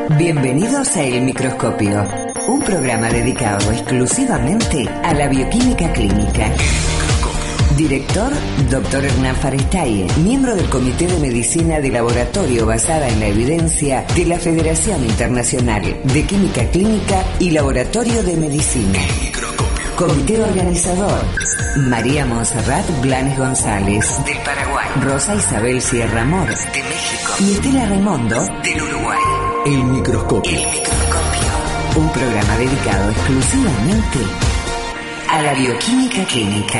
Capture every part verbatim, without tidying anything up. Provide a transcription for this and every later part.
Bienvenidos a El Microscopio, un programa dedicado exclusivamente a la bioquímica clínica. Director, doctor Hernán Farestaye, miembro del Comité de Medicina de Laboratorio basada en la evidencia de la Federación Internacional de Química Clínica y Laboratorio de Medicina. Comité organizador, María Montserrat Blanes González, del Paraguay, Rosa Isabel Sierra Mor, de México, y Estela Raimondo, del Uruguay. El Microscopio. El Microscopio. Un programa dedicado exclusivamente a la bioquímica clínica.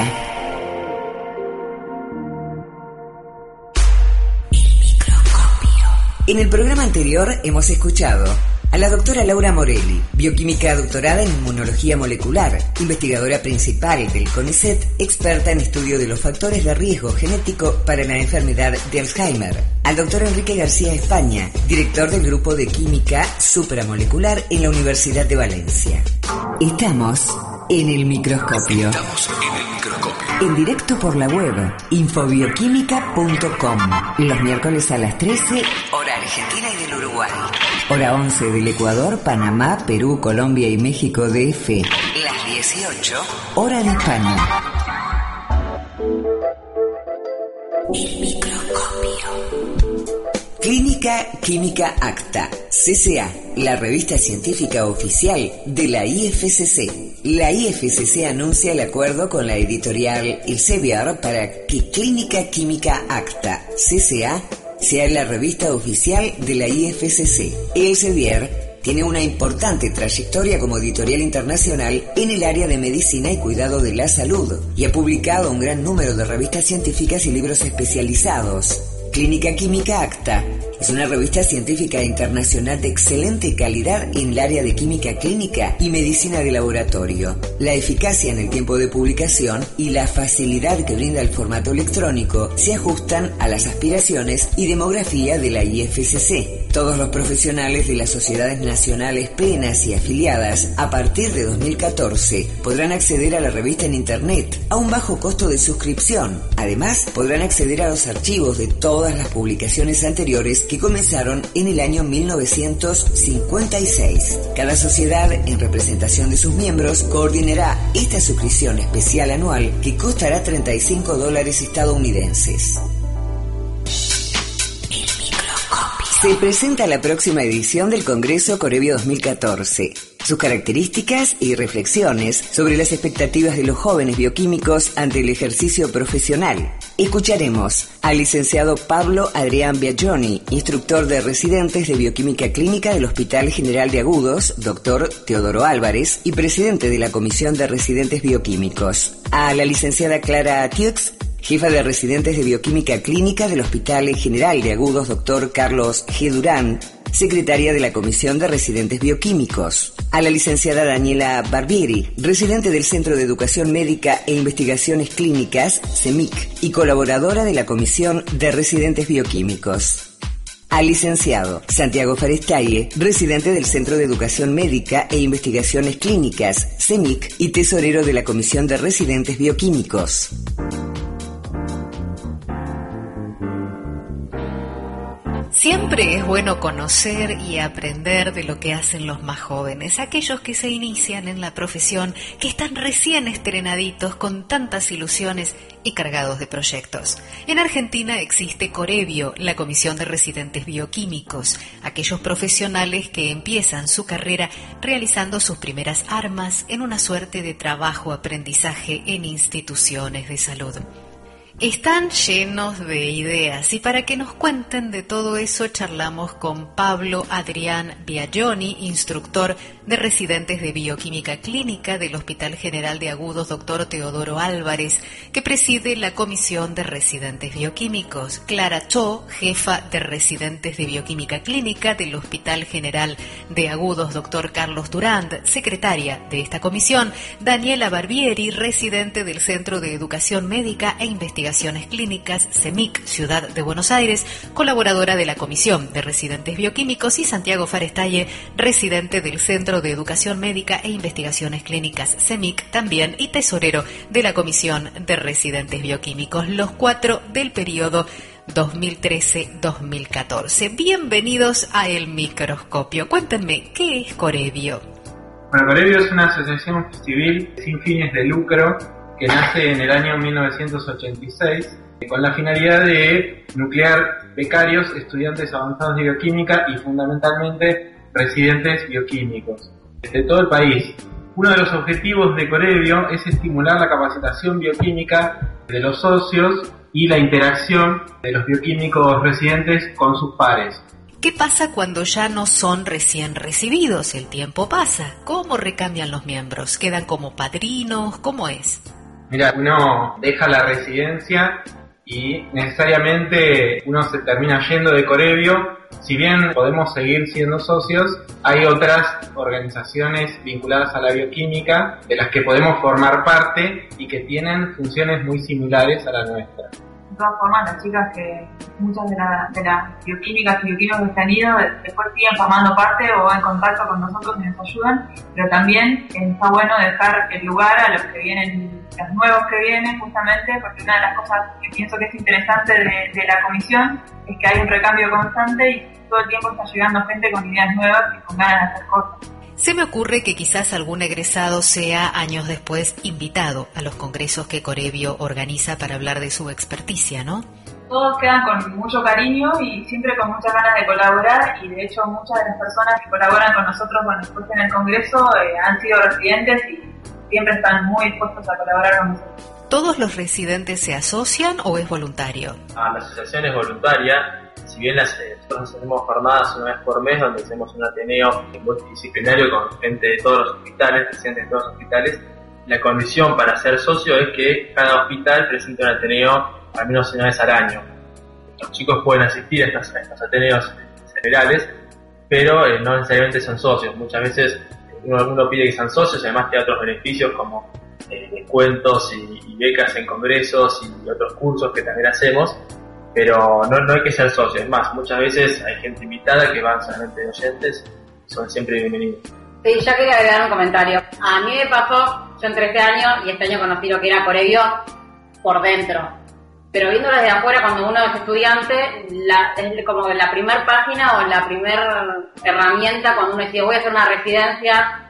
En el programa anterior hemos escuchado a la doctora Laura Morelli, bioquímica doctorada en inmunología molecular, investigadora principal del CONICET, experta en estudio de los factores de riesgo genético para la enfermedad de Alzheimer. Al doctor Enrique García España, director del grupo de química supramolecular en la Universidad de Valencia. Estamos en el microscopio. Estamos en el microscopio. En directo por la web, infobioquímica punto com. Los miércoles a las trece, hora argentina y del Uruguay. Hora once del Ecuador, Panamá, Perú, Colombia y México D F. Las dieciocho, hora de España. El microscopio. Clínica Química Acta, C C A, la revista científica oficial de la I F C C. La I F C C anuncia el acuerdo con la editorial Elsevier para que Clínica Química Acta, C C A, sea la revista oficial de la I F C C. Elsevier tiene una importante trayectoria como editorial internacional en el área de medicina y cuidado de la salud y ha publicado un gran número de revistas científicas y libros especializados. Clínica Química Acta es una revista científica internacional de excelente calidad en el área de química clínica y medicina de laboratorio. La eficacia en el tiempo de publicación y la facilidad que brinda el formato electrónico se ajustan a las aspiraciones y demografía de la I F C C. Todos los profesionales de las sociedades nacionales plenas y afiliadas a partir de dos mil catorce podrán acceder a la revista en internet a un bajo costo de suscripción. Además, podrán acceder a los archivos de todas las publicaciones anteriores que comenzaron en el año mil novecientos cincuenta y seis. Cada sociedad, en representación de sus miembros, coordinará esta suscripción especial anual que costará treinta y cinco dólares estadounidenses. Se presenta la próxima edición del Congreso Corevio dos mil catorce. Sus características y reflexiones sobre las expectativas de los jóvenes bioquímicos ante el ejercicio profesional. Escucharemos al licenciado Pablo Adrián Biagioni, instructor de residentes de bioquímica clínica del Hospital General de Agudos, doctor Teodoro Álvarez, y presidente de la Comisión de Residentes Bioquímicos. A la licenciada Clara Tiux, jefa de residentes de bioquímica clínica del Hospital General de Agudos, doctor Carlos G. Durán, secretaria de la Comisión de Residentes Bioquímicos. A la licenciada Daniela Barbieri, residente del Centro de Educación Médica e Investigaciones Clínicas, CEMIC, y colaboradora de la Comisión de Residentes Bioquímicos. Al licenciado Santiago Farestaye, residente del Centro de Educación Médica e Investigaciones Clínicas, CEMIC, y tesorero de la Comisión de Residentes Bioquímicos. Siempre es bueno conocer y aprender de lo que hacen los más jóvenes, aquellos que se inician en la profesión, que están recién estrenaditos con tantas ilusiones y cargados de proyectos. En Argentina existe Corevio, la Comisión de Residentes Bioquímicos, aquellos profesionales que empiezan su carrera realizando sus primeras armas en una suerte de trabajo-aprendizaje en instituciones de salud. Están llenos de ideas y para que nos cuenten de todo eso charlamos con Pablo Adrián Biagioni, instructor de residentes de bioquímica clínica del Hospital General de Agudos doctor Teodoro Álvarez, que preside la Comisión de Residentes Bioquímicos, Clara Cho, jefa de residentes de bioquímica clínica del Hospital General de Agudos doctor Carlos Durand, secretaria de esta comisión, Daniela Barbieri, residente del Centro de Educación Médica e Investigación Clínicas, CEMIC, Ciudad de Buenos Aires, colaboradora de la Comisión de Residentes Bioquímicos, y Santiago Farestaye, residente del Centro de Educación Médica e Investigaciones Clínicas, CEMIC, también, y tesorero de la Comisión de Residentes Bioquímicos, los cuatro del periodo dos mil trece a dos mil catorce. Bienvenidos a El Microscopio. Cuéntenme, ¿qué es Corevio? Bueno, Corevio es una asociación civil sin fines de lucro que nace en el año mil novecientos ochenta y seis con la finalidad de nuclear becarios, estudiantes avanzados de bioquímica y fundamentalmente residentes bioquímicos de todo el país. Uno de los objetivos de Corevio es estimular la capacitación bioquímica de los socios y la interacción de los bioquímicos residentes con sus pares. ¿Qué pasa cuando ya no son recién recibidos? El tiempo pasa. ¿Cómo recambian los miembros? ¿Quedan como padrinos? ¿Cómo es? Mira, uno deja la residencia y necesariamente uno se termina yendo de Corevio. Si bien podemos seguir siendo socios, hay otras organizaciones vinculadas a la bioquímica de las que podemos formar parte y que tienen funciones muy similares a la nuestra. De todas formas, las chicas que muchas de, la, de las bioquímicas y bioquímicos que se han ido después siguen formando parte o en contacto con nosotros y nos ayudan, pero también está bueno dejar el lugar a los que vienen, los nuevos que vienen, justamente porque una de las cosas que pienso que es interesante de, de la comisión es que hay un recambio constante y todo el tiempo está llegando gente con ideas nuevas y con ganas de hacer cosas. Se me ocurre que quizás algún egresado sea años después invitado a los congresos que Corevio organiza para hablar de su experticia, ¿no? Todos quedan con mucho cariño y siempre con muchas ganas de colaborar, y de hecho muchas de las personas que colaboran con nosotros cuando después en el congreso eh, han sido residentes y siempre están muy dispuestos a colaborar con nosotros. ¿Todos los residentes se asocian o es voluntario? Ah, la asociación es voluntaria. Si bien las, nosotros hacemos jornadas una vez por mes donde hacemos un ateneo multidisciplinario con gente de todos los hospitales, residentes de todos los hospitales, la condición para ser socio es que cada hospital presente un ateneo al menos una vez al año. Los chicos pueden asistir a estos, a estos ateneos generales, pero eh, no necesariamente son socios. Muchas veces uno, uno pide que sean socios, además tiene otros beneficios como eh, descuentos y, y becas en congresos y otros cursos que también hacemos. Pero no, no hay que ser socio, es más, muchas veces hay gente invitada que van solamente de oyentes y son siempre bienvenidos. Sí, yo quería agregar un comentario. A mí me pasó, yo entré este año y este año conocí lo que era Corevio por dentro. Pero viéndolo desde afuera, cuando uno es estudiante, la, es como la primera página o la primera herramienta cuando uno decide voy a hacer una residencia,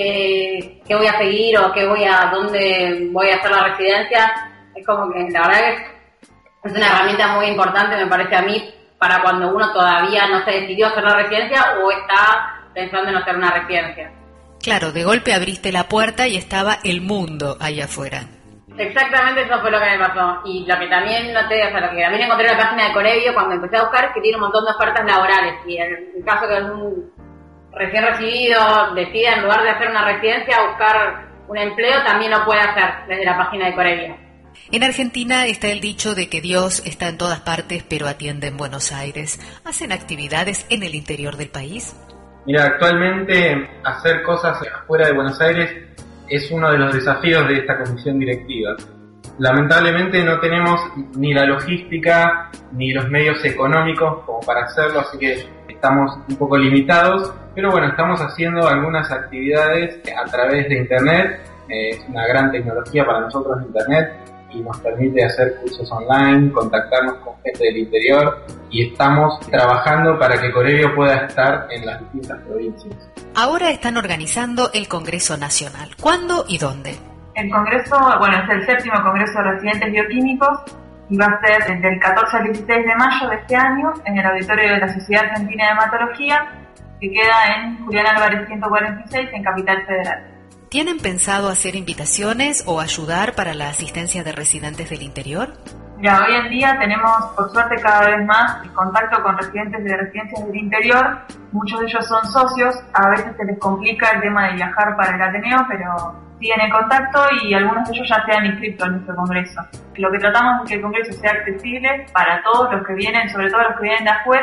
¿qué, qué voy a seguir o qué voy a, dónde voy a hacer la residencia? Es como que la verdad que es una herramienta muy importante, me parece a mí, para cuando uno todavía no se decidió hacer la residencia o está pensando en hacer una residencia. Claro, de golpe abriste la puerta y estaba el mundo ahí afuera. Exactamente, eso fue lo que me pasó. Y lo que también noté, o sea, lo que también encontré en la página de Corevio cuando empecé a buscar, que tiene un montón de ofertas laborales. Y en el caso que un recién recibido decida, en lugar de hacer una residencia, buscar un empleo, también lo puede hacer desde la página de Corevio. En Argentina está el dicho de que Dios está en todas partes, pero atiende en Buenos Aires. ¿Hacen actividades en el interior del país? Mira, actualmente hacer cosas afuera de Buenos Aires es uno de los desafíos de esta comisión directiva. Lamentablemente no tenemos ni la logística ni los medios económicos como para hacerlo, así que estamos un poco limitados, pero bueno, estamos haciendo algunas actividades a través de Internet. Eh, es una gran tecnología para nosotros Internet y nos permite hacer cursos online, contactarnos con gente del interior, y estamos trabajando para que Corevio pueda estar en las distintas provincias. Ahora están organizando el Congreso Nacional. ¿Cuándo y dónde? El Congreso, bueno, es el séptimo Congreso de Residentes Bioquímicos y va a ser del catorce al dieciséis de mayo de este año en el auditorio de la Sociedad Argentina de Hematología, que queda en Julián Álvarez ciento cuarenta y seis en Capital Federal. ¿Tienen pensado hacer invitaciones o ayudar para la asistencia de residentes del interior? Mira, hoy en día tenemos, por suerte, cada vez más contacto con residentes de residencias del interior. Muchos de ellos son socios, a veces se les complica el tema de viajar para el Ateneo, pero siguen en contacto y algunos de ellos ya se han inscrito en nuestro congreso. Lo que tratamos es que el congreso sea accesible para todos los que vienen, sobre todo los que vienen de afuera,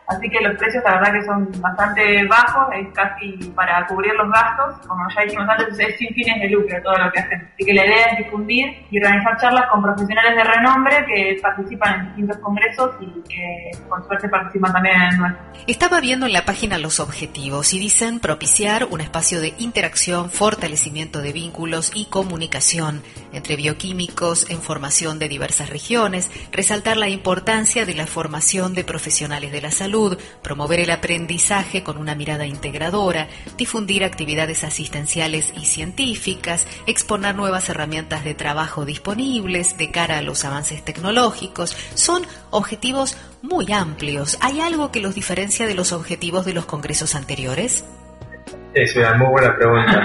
Así que los precios la verdad que son bastante bajos, es casi para cubrir los gastos, como ya dijimos antes, es sin fines de lucro todo lo que hacen. Así que la idea es difundir y organizar charlas con profesionales de renombre que participan en distintos congresos y que con suerte participan también en el nuestro. Estaba viendo en la página los objetivos y dicen propiciar un espacio de interacción, fortalecimiento de vínculos y comunicación entre bioquímicos en formación de diversas regiones, resaltar la importancia de la formación de profesionales de la salud, promover el aprendizaje con una mirada integradora, difundir actividades asistenciales y científicas, exponer nuevas herramientas de trabajo disponibles de cara a los avances tecnológicos. Son objetivos muy amplios. ¿Hay algo que los diferencia de los objetivos de los congresos anteriores? Es una muy buena pregunta.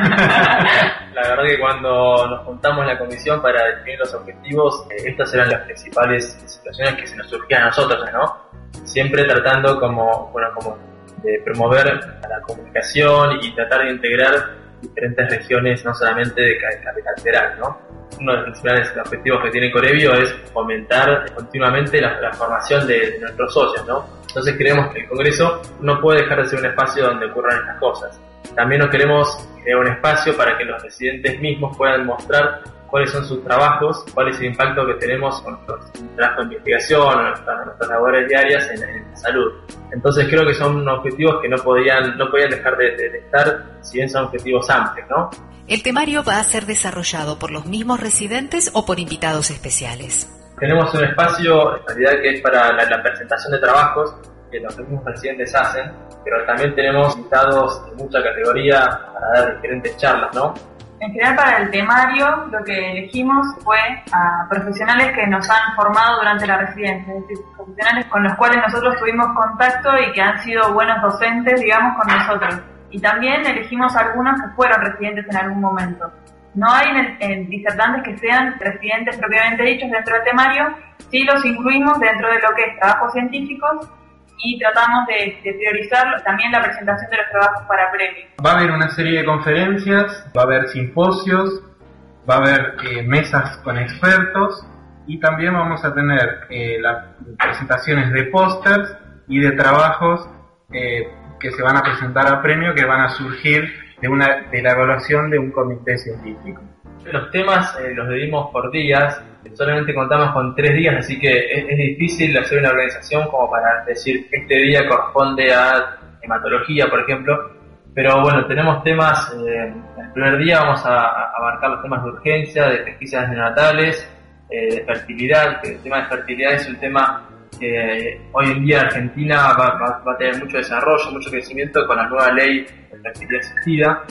La verdad que cuando nos juntamos en la comisión para definir los objetivos, eh, estas eran las principales situaciones que se nos surgían a nosotros, ¿no? Siempre tratando como, bueno, como de promover la comunicación y tratar de integrar diferentes regiones, no solamente de capital federal, ¿no? Uno de los principales objetivos que tiene Corevio es fomentar continuamente la, la formación de, de nuestros socios, ¿no? Entonces creemos que el Congreso no puede dejar de ser un espacio donde ocurran estas cosas. También nos queremos crear un espacio para que los residentes mismos puedan mostrar cuáles son sus trabajos, cuál es el impacto que tenemos con nuestro trabajo de investigación o nuestras, nuestras labores diarias en, en la salud. Entonces creo que son objetivos que no podían, no podían dejar de, de, de estar, si bien son objetivos amplios, ¿no? ¿El temario va a ser desarrollado por los mismos residentes o por invitados especiales? Tenemos un espacio, en realidad, que es para la, la presentación de trabajos que los mismos residentes hacen, pero también tenemos invitados de mucha categoría para dar diferentes charlas, ¿no? En general, para el temario lo que elegimos fue a profesionales que nos han formado durante la residencia, es decir, profesionales con los cuales nosotros tuvimos contacto y que han sido buenos docentes, digamos, con nosotros. Y también elegimos algunos que fueron residentes en algún momento. No hay en, el, en disertantes que sean residentes propiamente dichos dentro del temario, sí los incluimos dentro de lo que es trabajos científicos y tratamos de, de priorizar también la presentación de los trabajos para premios. Va a haber una serie de conferencias, va a haber simposios, va a haber eh, mesas con expertos y también vamos a tener eh, las presentaciones de pósters y de trabajos eh, que se van a presentar a premio, que van a surgir de, una, de la evaluación de un comité científico. Los temas eh, los dividimos por días, solamente contamos con tres días, así que es, es difícil hacer una organización como para decir que este día corresponde a hematología, por ejemplo, pero bueno, tenemos temas, eh, el primer día vamos a, a abarcar los temas de urgencia, de pesquisas neonatales, eh, de fertilidad, que el tema de fertilidad es un tema que hoy en día Argentina va, va, va a tener mucho desarrollo, mucho crecimiento con la nueva ley de fertilidad asistida.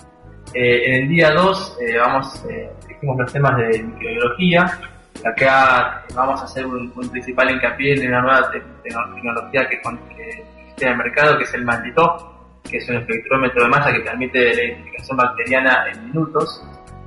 Eh, en el día dos eh, vamos, eh, dijimos los temas de microbiología. Acá vamos a hacer un, un principal hincapié en una nueva te- te- tecnología que, con, que existe en el mercado, que es el Mantitop, que es un espectrómetro de masa que permite la identificación bacteriana en minutos.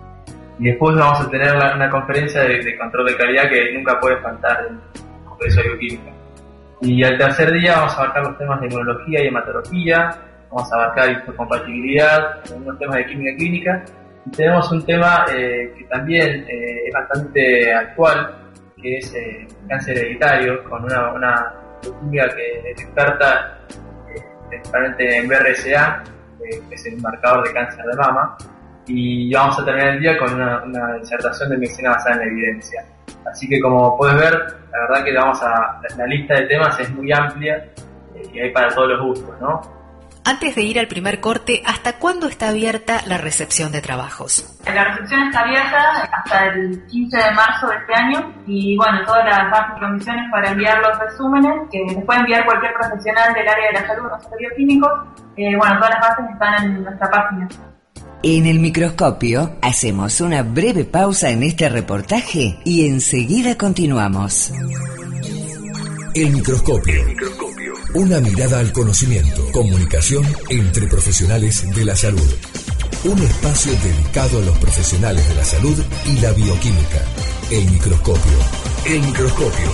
Y después vamos a tener la, una conferencia de, de control de calidad que nunca puede faltar en el Congreso de Bioquímica. Y al tercer día vamos a abarcar los temas de inmunología y hematología. Vamos a abarcar histocompatibilidad, algunos temas de química clínica, y tenemos un tema eh, que también eh, es bastante actual, que es eh, cáncer hereditario, con una, una química que es experta eh, principalmente en B R C A, eh, que es el marcador de cáncer de mama, y vamos a terminar el día con una, una disertación de medicina basada en la evidencia. Así que como puedes ver, la verdad que vamos a, la, la lista de temas es muy amplia eh, y hay para todos los gustos, ¿no? Antes de ir al primer corte, ¿hasta cuándo está abierta la recepción de trabajos? La recepción está abierta hasta el quince de marzo de este año y bueno, todas las bases y condiciones para enviar los resúmenes que les puede enviar cualquier profesional del área de la salud, no solo bioquímicos, eh, bueno, todas las bases están en nuestra página. En el microscopio hacemos una breve pausa en este reportaje y enseguida continuamos. El microscopio. Una mirada al conocimiento. Comunicación entre profesionales de la salud. Un espacio dedicado a los profesionales de la salud y la bioquímica. El microscopio. El microscopio.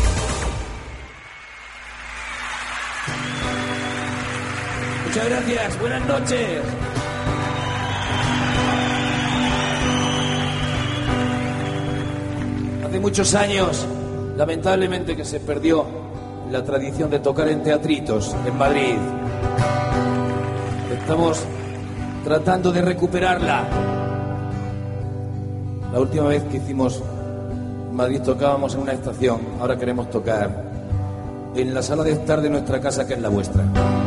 Muchas gracias. Buenas noches. Hace muchos años, lamentablemente, que se perdió la tradición de tocar en teatritos en Madrid. Estamos tratando de recuperarla. La última vez que hicimos Madrid tocábamos en una estación, ahora queremos tocar en la sala de estar de nuestra casa, que es la vuestra.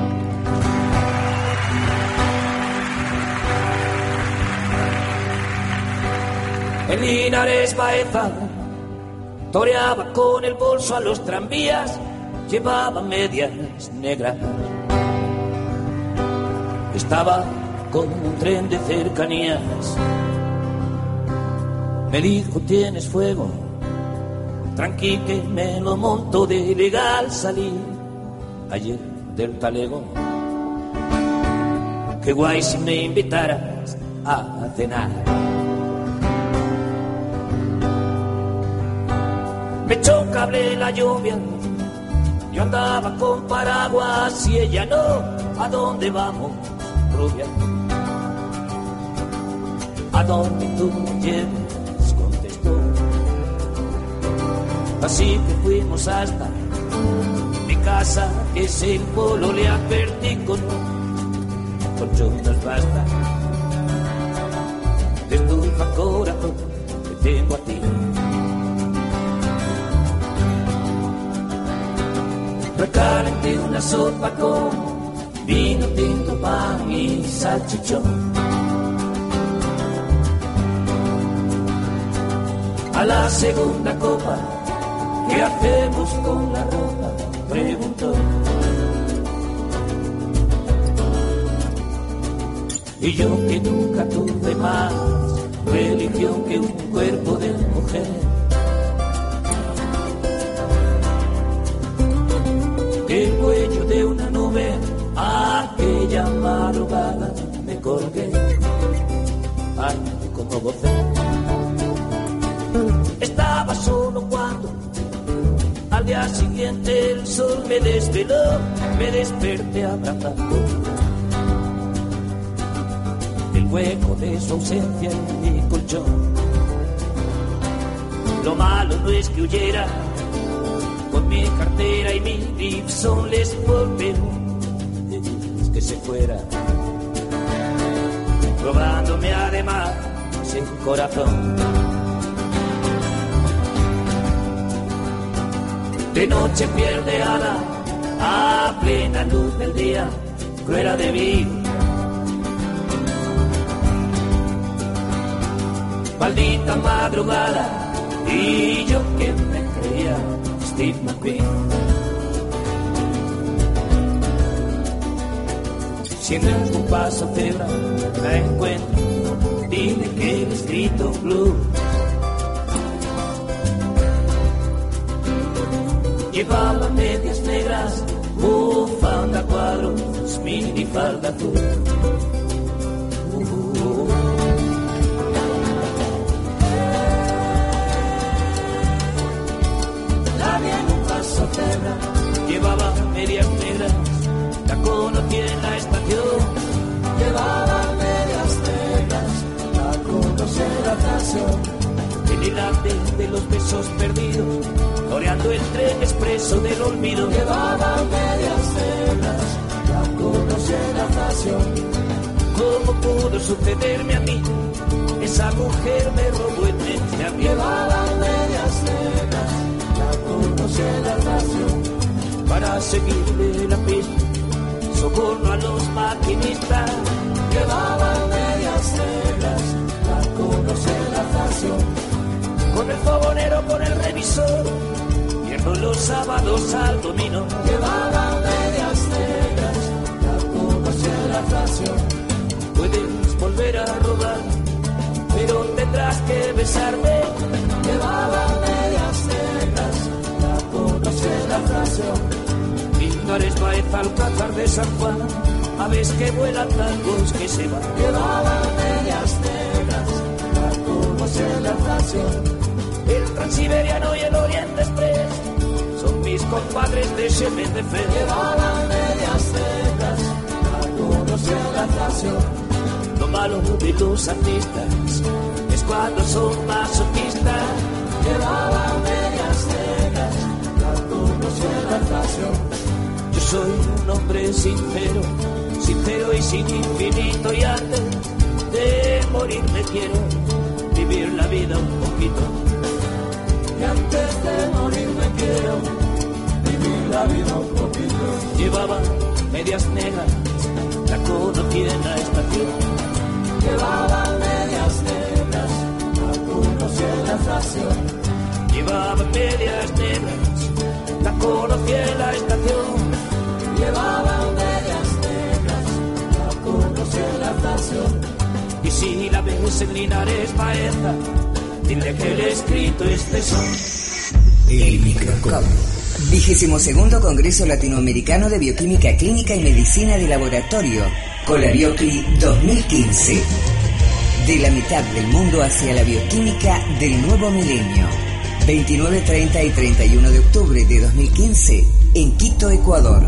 En Linares Baeza toreaba con el bolso a los tranvías, llevaba medias negras. Estaba con un tren de cercanías. Me dijo: tienes fuego, tranqui que me lo monto, de legal salí ayer del talego. Qué guay si me invitaras a cenar. Me echó cable la lluvia, yo andaba con paraguas y ella no. ¿A dónde vamos, rubia? ¿A dónde tú me lleves? Contestó. Así que fuimos hasta mi casa, que es el polo, le advertí con colchones basta. De estufa corazón que tengo a ti. Recalenté una sopa con vino tinto, pan y salchichón. A la segunda copa, ¿qué hacemos con la ropa?, preguntó. Y yo, que nunca tuve más religión que un cuerpo de mujer, que el cuello de una nube, aquella madrugada me colgué. Ay, cómo gocé. Estaba solo cuando al día siguiente el sol me desveló. Me desperté abrazando el hueco de su ausencia en mi colchón. Lo malo no es que huyera con mi cartera y mi Gibson Les Paul, pero es que se fuera robándome además el corazón. De noche pierde ala a plena luz del día, cruela de vivir. Maldita madrugada, y yo que me creía Steve McQueen. Si en algún paso cebra la encuentro, dile que el escrito blue. Llevaba medias negras, bufanda cuadros, minifalda azul. Uh, Nadie en un paso cebra, llevaba medias negras, la conocí en la estación. Llevaba medias negras, la conocí en la estación. En el arte de los besos perdidos, toreando el tren expreso del olvido. Llevaba medias negras, la conocí en la estación. ¿Cómo pudo sucederme a mí? Esa mujer me robó en mente a mí. Llevaba medias negras, la conocí en la estación. Para seguirle la pista, socorro a los maquinistas. Llevaba medias negras, la conocí en la estación. Con el fogonero, con el revisor, pierdo los sábados al dominó. Llevaba medias negras, la conocí en la estación. Puedes volver a robar, pero tendrás que besarme. Llevaba medias negras, la conocí en la estación. Linares Baeza, Alcázar de San Juan, aves que vuelan, tangos que se van. Llevaba medias negras, la conocí en la estación. El Transiberiano y el Oriente Express son mis compadres de Shemen de Fe. Llevaba medias negras, la conocí en la estación. Lo malo de los artistas es cuando son masoquistas. Llevaba medias negras, la conocí en la estación. eres sincero, sincero y sin infinito, y antes de morir me quiero vivir la vida un poquito. Y antes de morir me quiero vivir la vida un poquito. Llevaba medias negras, la conocí en la estación. Llevaba medias negras, la conocí en la estación. Llevaba medias negras, la conocí en la estación. Llevaba medias negras, la conocí en la estación. Y si la ves en Linares, Baeza, dile que el escrito este son. El microscopio. Vigésimo segundo Congreso Latinoamericano de Bioquímica Clínica y Medicina de Laboratorio, Colabiocli dos mil quince. De la mitad del mundo hacia la bioquímica del nuevo milenio. veintinueve, treinta y treinta y uno de octubre de dos mil quince en Quito, Ecuador.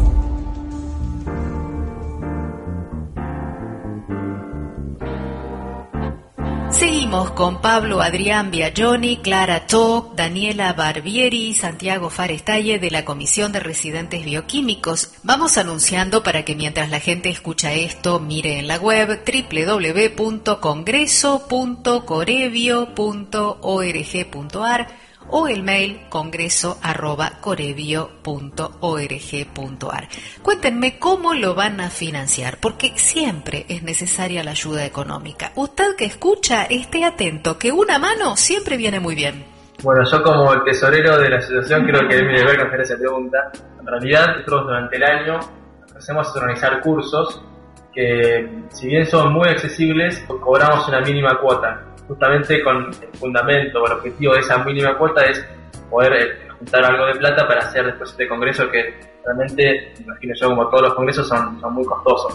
Seguimos con Pablo Adrián Biagioni, Clara Toc, Daniela Barbieri, Santiago Farestalle de la Comisión de Residentes Bioquímicos. Vamos anunciando para que mientras la gente escucha esto, mire en la web doble u doble u doble u punto congreso punto corevio punto org punto a r o el mail congreso arroba corevio punto org punto a r. Cuéntenme cómo lo van a financiar, porque siempre es necesaria la ayuda económica. Usted que escucha, esté atento, que una mano siempre viene muy bien. Bueno, yo como el tesorero de la asociación creo que es mi deber coger esa pregunta. En realidad, nosotros durante el año hacemos organizar cursos que, si bien son muy accesibles, cobramos una mínima cuota. Justamente con el fundamento o el objetivo de esa mínima cuota es poder eh, juntar algo de plata para hacer después este congreso que realmente, me imagino yo, como todos los congresos, son, son muy costosos.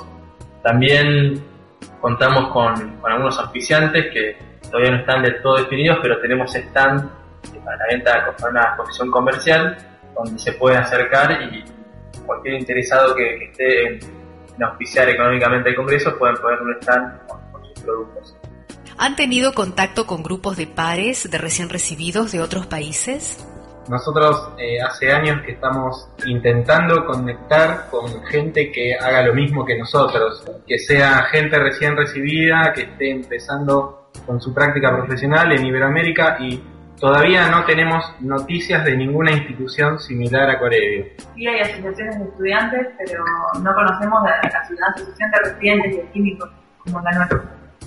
También contamos con, con algunos auspiciantes que todavía no están del todo definidos, pero tenemos stand para la venta para una exposición comercial donde se pueden acercar y cualquier interesado que, que esté en, en auspiciar económicamente el congreso pueden poner un stand con, con sus productos. ¿Han tenido contacto con grupos de pares de recién recibidos de otros países? Nosotros eh, hace años que estamos intentando conectar con gente que haga lo mismo que nosotros, que sea gente recién recibida, que esté empezando con su práctica profesional en Iberoamérica, y todavía no tenemos noticias de ninguna institución similar a Corevio. Sí hay asociaciones de estudiantes, pero no conocemos la, la asociación de residentes bioquímicos como la nuestra.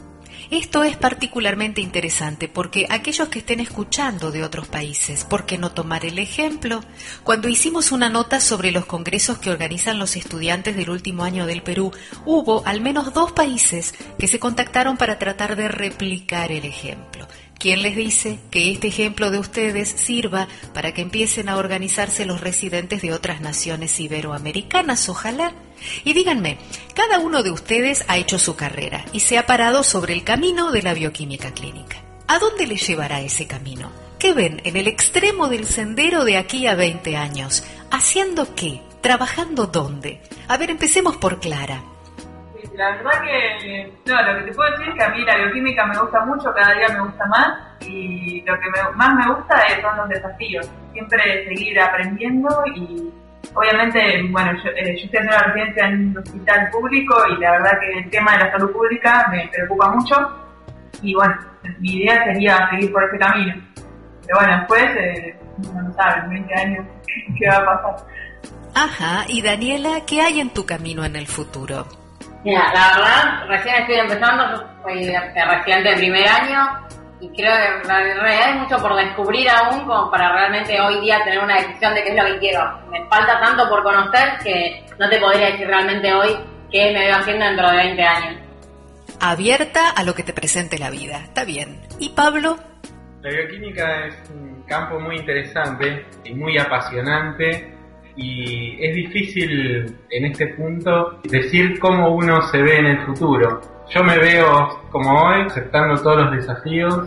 Esto es particularmente interesante porque aquellos que estén escuchando de otros países, ¿por qué no tomar el ejemplo? Cuando hicimos una nota sobre los congresos que organizan los estudiantes del último año del Perú, hubo al menos dos países que se contactaron para tratar de replicar el ejemplo. ¿Quién les dice que este ejemplo de ustedes sirva para que empiecen a organizarse los residentes de otras naciones iberoamericanas? Ojalá. Y díganme, cada uno de ustedes ha hecho su carrera y se ha parado sobre el camino de la bioquímica clínica. ¿A dónde les llevará ese camino? ¿Qué ven en el extremo del sendero de aquí a veinte años? ¿Haciendo qué? ¿Trabajando dónde? A ver, empecemos por Clara. La verdad que, no, lo que te puedo decir es que a mí la bioquímica me gusta mucho, cada día me gusta más, y lo que me, más me gusta es, son los desafíos, siempre seguir aprendiendo. Y obviamente, bueno, yo, eh, yo estoy haciendo la residencia en un hospital público y la verdad que el tema de la salud pública me preocupa mucho, y bueno, mi idea sería seguir por ese camino, pero bueno, después, eh, uno no sabe, en veinte años, qué va a pasar. Ajá, y Daniela, ¿qué hay en tu camino en el futuro? Mira, la verdad, recién estoy empezando, yo soy residente de primer año y creo que la realidad hay mucho por descubrir aún como para realmente hoy día tener una decisión de qué es lo que quiero. Me falta tanto por conocer que no te podría decir realmente hoy qué me veo haciendo dentro de veinte años. Abierta a lo que te presente la vida, está bien. ¿Y Pablo? La bioquímica es un campo muy interesante y muy apasionante. Y es difícil en este punto decir cómo uno se ve en el futuro. Yo me veo como hoy, aceptando todos los desafíos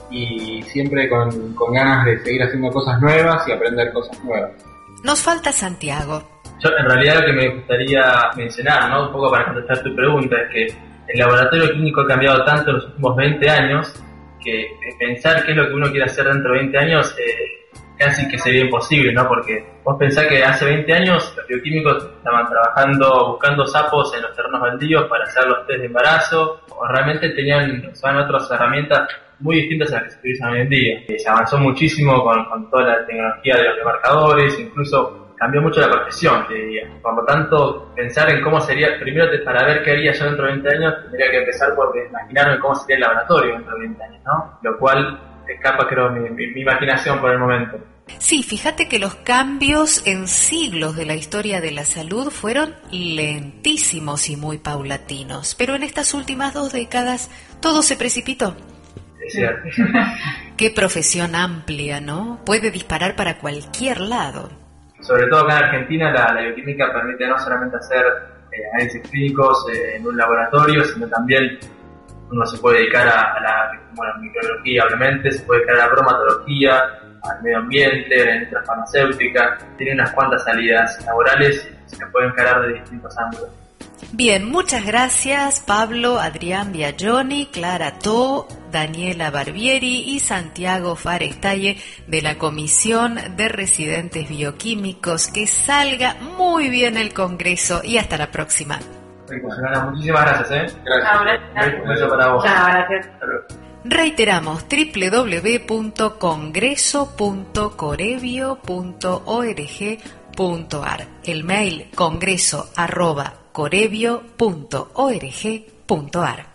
y siempre con, con ganas de seguir haciendo cosas nuevas y aprender cosas nuevas. Nos falta Santiago. Yo en realidad lo que me gustaría mencionar, ¿no? Un poco para contestar tu pregunta, es que el laboratorio clínico ha cambiado tanto en los últimos veinte años que pensar qué es lo que uno quiere hacer dentro de veinte años... Eh, casi que sería imposible, ¿no? Porque vos pensás que hace veinte años Los bioquímicos estaban trabajando, buscando sapos en los terrenos baldíos para hacer los test de embarazo, o realmente tenían, usaban otras herramientas muy distintas a las que se utilizan hoy en día. Eh, se avanzó muchísimo con, con toda la tecnología de los demarcadores, incluso cambió mucho la profesión, te diría. Por lo tanto, pensar en cómo sería, primero para ver qué haría yo dentro de veinte años, tendría que empezar por imaginarme cómo sería el laboratorio dentro de veinte años, ¿no? Lo cual escapa, creo, mi, mi, mi imaginación por el momento. Sí, fíjate que los cambios en siglos de la historia de la salud fueron lentísimos y muy paulatinos, pero en estas últimas dos décadas todo se precipitó. Es cierto. Qué profesión amplia, ¿no? Puede disparar para cualquier lado. Sobre todo acá en Argentina la, la bioquímica permite no solamente hacer eh, análisis clínicos eh, en un laboratorio, sino también uno se puede dedicar a, a la bueno, microbiología, obviamente, se puede dedicar a la bromatología, al medio ambiente, a la industria farmacéutica. Tiene unas cuantas salidas laborales y se puede encarar de distintos ángulos. Bien, muchas gracias Pablo, Adrián Biagioni, Clara To, Daniela Barbieri y Santiago Farestalle de la Comisión de Residentes Bioquímicos. Que salga muy bien el Congreso y hasta la próxima. Muchísimas gracias, ¿eh? Gracias. Un beso para vos. Chao, gracias. Reiteramos doble u doble u doble u punto congreso punto corevio punto org punto ar. El mail congreso arroba corevio punto org punto ar.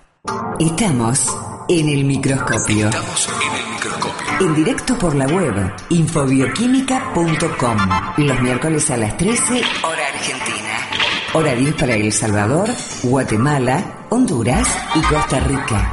Estamos en el microscopio. Estamos en el microscopio. En directo por la web infobioquímica punto com. Los miércoles a las trece, hora argentina. Hora diez para El Salvador, Guatemala, Honduras y Costa Rica.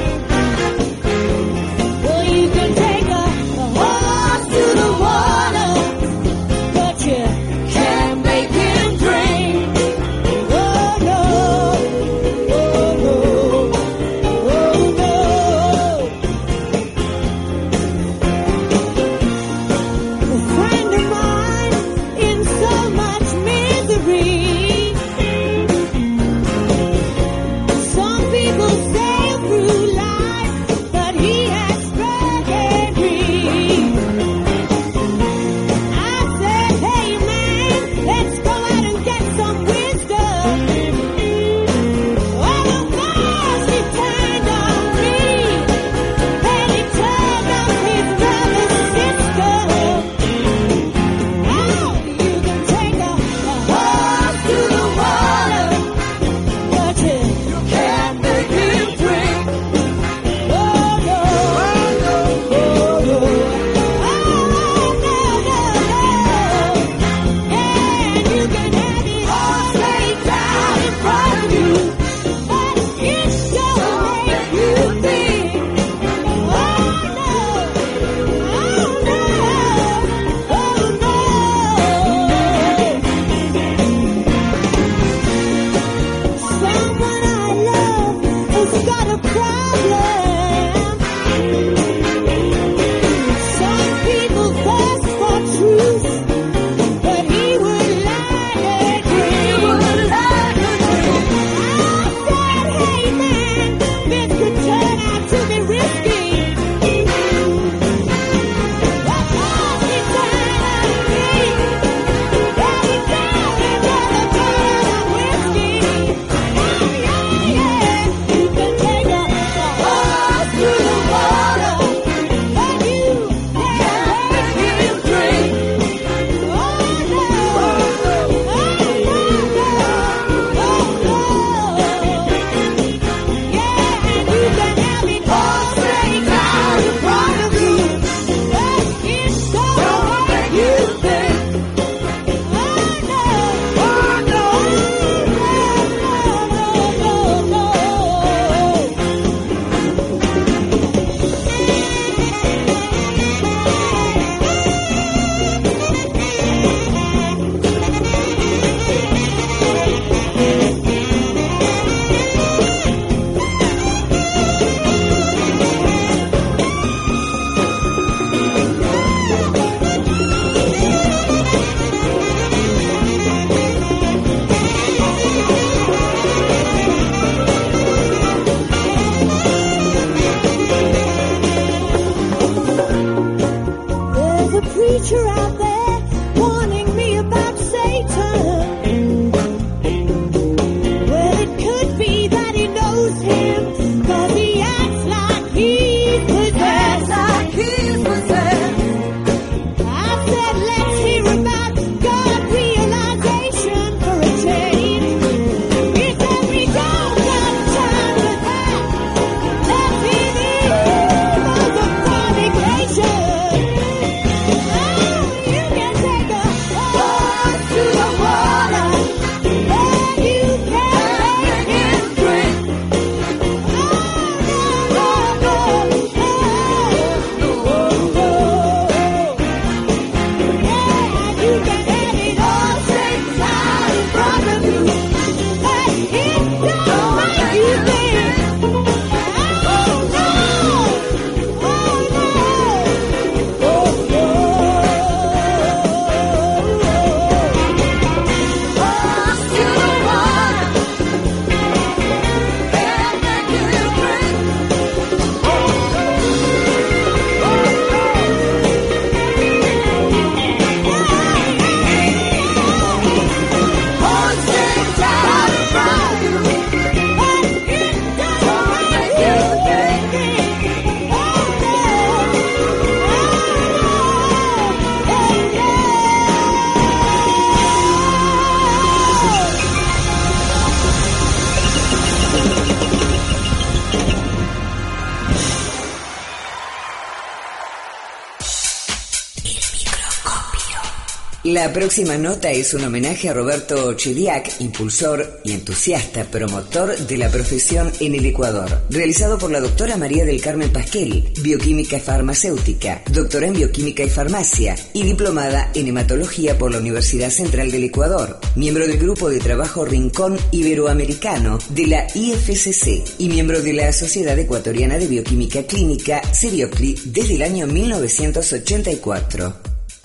Well, you can take a horse to the water. La próxima nota es un homenaje a Roberto Chediak, impulsor y entusiasta promotor de la profesión en el Ecuador, realizado por la doctora María del Carmen Pasquel, bioquímica farmacéutica, doctora en bioquímica y farmacia y diplomada en hematología por la Universidad Central del Ecuador, miembro del grupo de trabajo Rincón Iberoamericano de la I F C C y miembro de la Sociedad Ecuatoriana de Bioquímica Clínica, Cebiocli, desde el año mil novecientos ochenta y cuatro.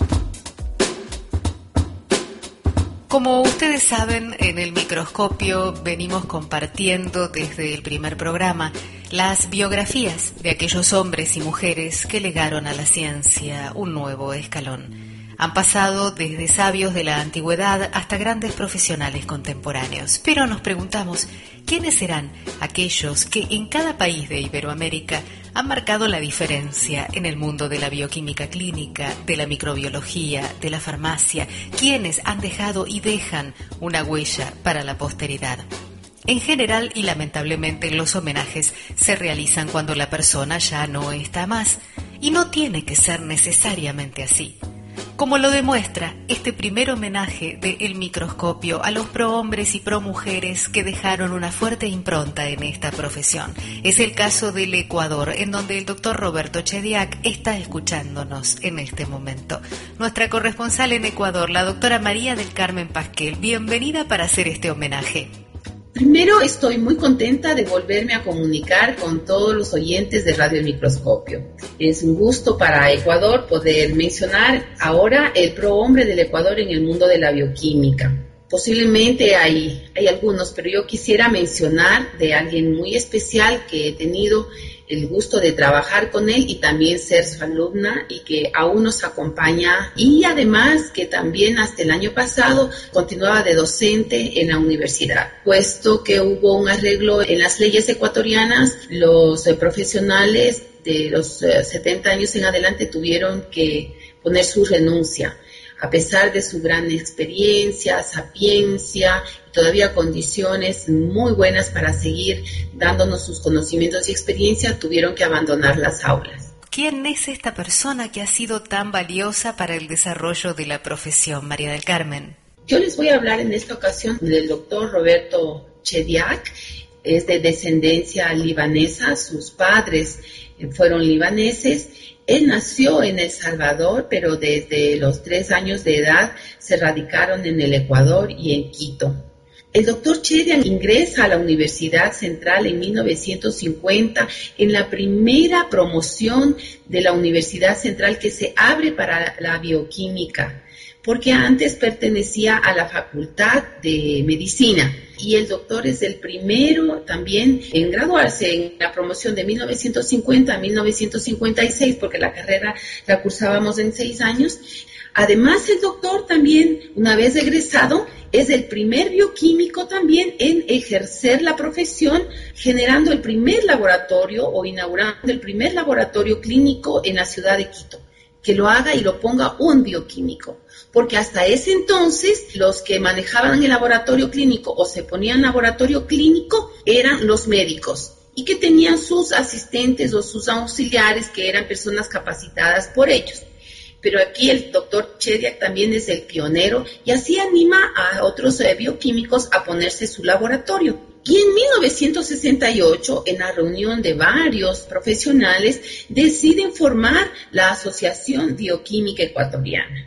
Como ustedes saben, en el microscopio venimos compartiendo desde el primer programa las biografías de aquellos hombres y mujeres que legaron a la ciencia un nuevo escalón. Han pasado desde sabios de la antigüedad hasta grandes profesionales contemporáneos, pero nos preguntamos, ¿quiénes serán aquellos que en cada país de Iberoamérica han marcado la diferencia en el mundo de la bioquímica clínica, de la microbiología, de la farmacia? ¿Quiénes han dejado y dejan una huella para la posteridad? En general y lamentablemente los homenajes se realizan cuando la persona ya no está más, y no tiene que ser necesariamente así. Como lo demuestra este primer homenaje de El Microscopio a los prohombres y promujeres que dejaron una fuerte impronta en esta profesión. Es el caso del Ecuador, en donde el doctor Roberto Chediak está escuchándonos en este momento. Nuestra corresponsal en Ecuador, la doctora María del Carmen Pasquel, bienvenida para hacer este homenaje. Primero, estoy muy contenta de volverme a comunicar con todos los oyentes de Radio El Microscopio. Es un gusto para Ecuador poder mencionar ahora el prohombre del Ecuador en el mundo de la bioquímica. Posiblemente hay, hay algunos, pero yo quisiera mencionar de alguien muy especial que he tenido el gusto de trabajar con él y también ser su alumna y que aún nos acompaña, y además que también hasta el año pasado continuaba de docente en la universidad. Puesto que hubo un arreglo en las leyes ecuatorianas, los eh, profesionales de los eh, setenta años en adelante tuvieron que poner su renuncia. A pesar de su gran experiencia, sapiencia, todavía condiciones muy buenas para seguir dándonos sus conocimientos y experiencia, tuvieron que abandonar las aulas. ¿Quién es esta persona que ha sido tan valiosa para el desarrollo de la profesión, María del Carmen? Yo les voy a hablar en esta ocasión del doctor Roberto Chediak. Es de descendencia libanesa, sus padres fueron libaneses. Él nació en El Salvador, pero desde los tres años de edad se radicaron en el Ecuador y en Quito. El doctor Chediak ingresa a la Universidad Central en mil novecientos cincuenta en la primera promoción de la Universidad Central que se abre para la bioquímica, porque antes pertenecía a la Facultad de Medicina. Y el doctor es el primero también en graduarse en la promoción de mil novecientos cincuenta a mil novecientos cincuenta y seis, porque la carrera la cursábamos en seis años. Además, el doctor también, una vez egresado, es el primer bioquímico también en ejercer la profesión, generando el primer laboratorio o inaugurando el primer laboratorio clínico en la ciudad de Quito. Que lo haga y lo ponga un bioquímico, porque hasta ese entonces los que manejaban el laboratorio clínico o se ponían en laboratorio clínico eran los médicos y que tenían sus asistentes o sus auxiliares que eran personas capacitadas por ellos. Pero aquí el doctor Chediak también es el pionero y así anima a otros eh, bioquímicos a ponerse su laboratorio. Y en mil novecientos sesenta y ocho, en la reunión de varios profesionales, deciden formar la Asociación Bioquímica Ecuatoriana.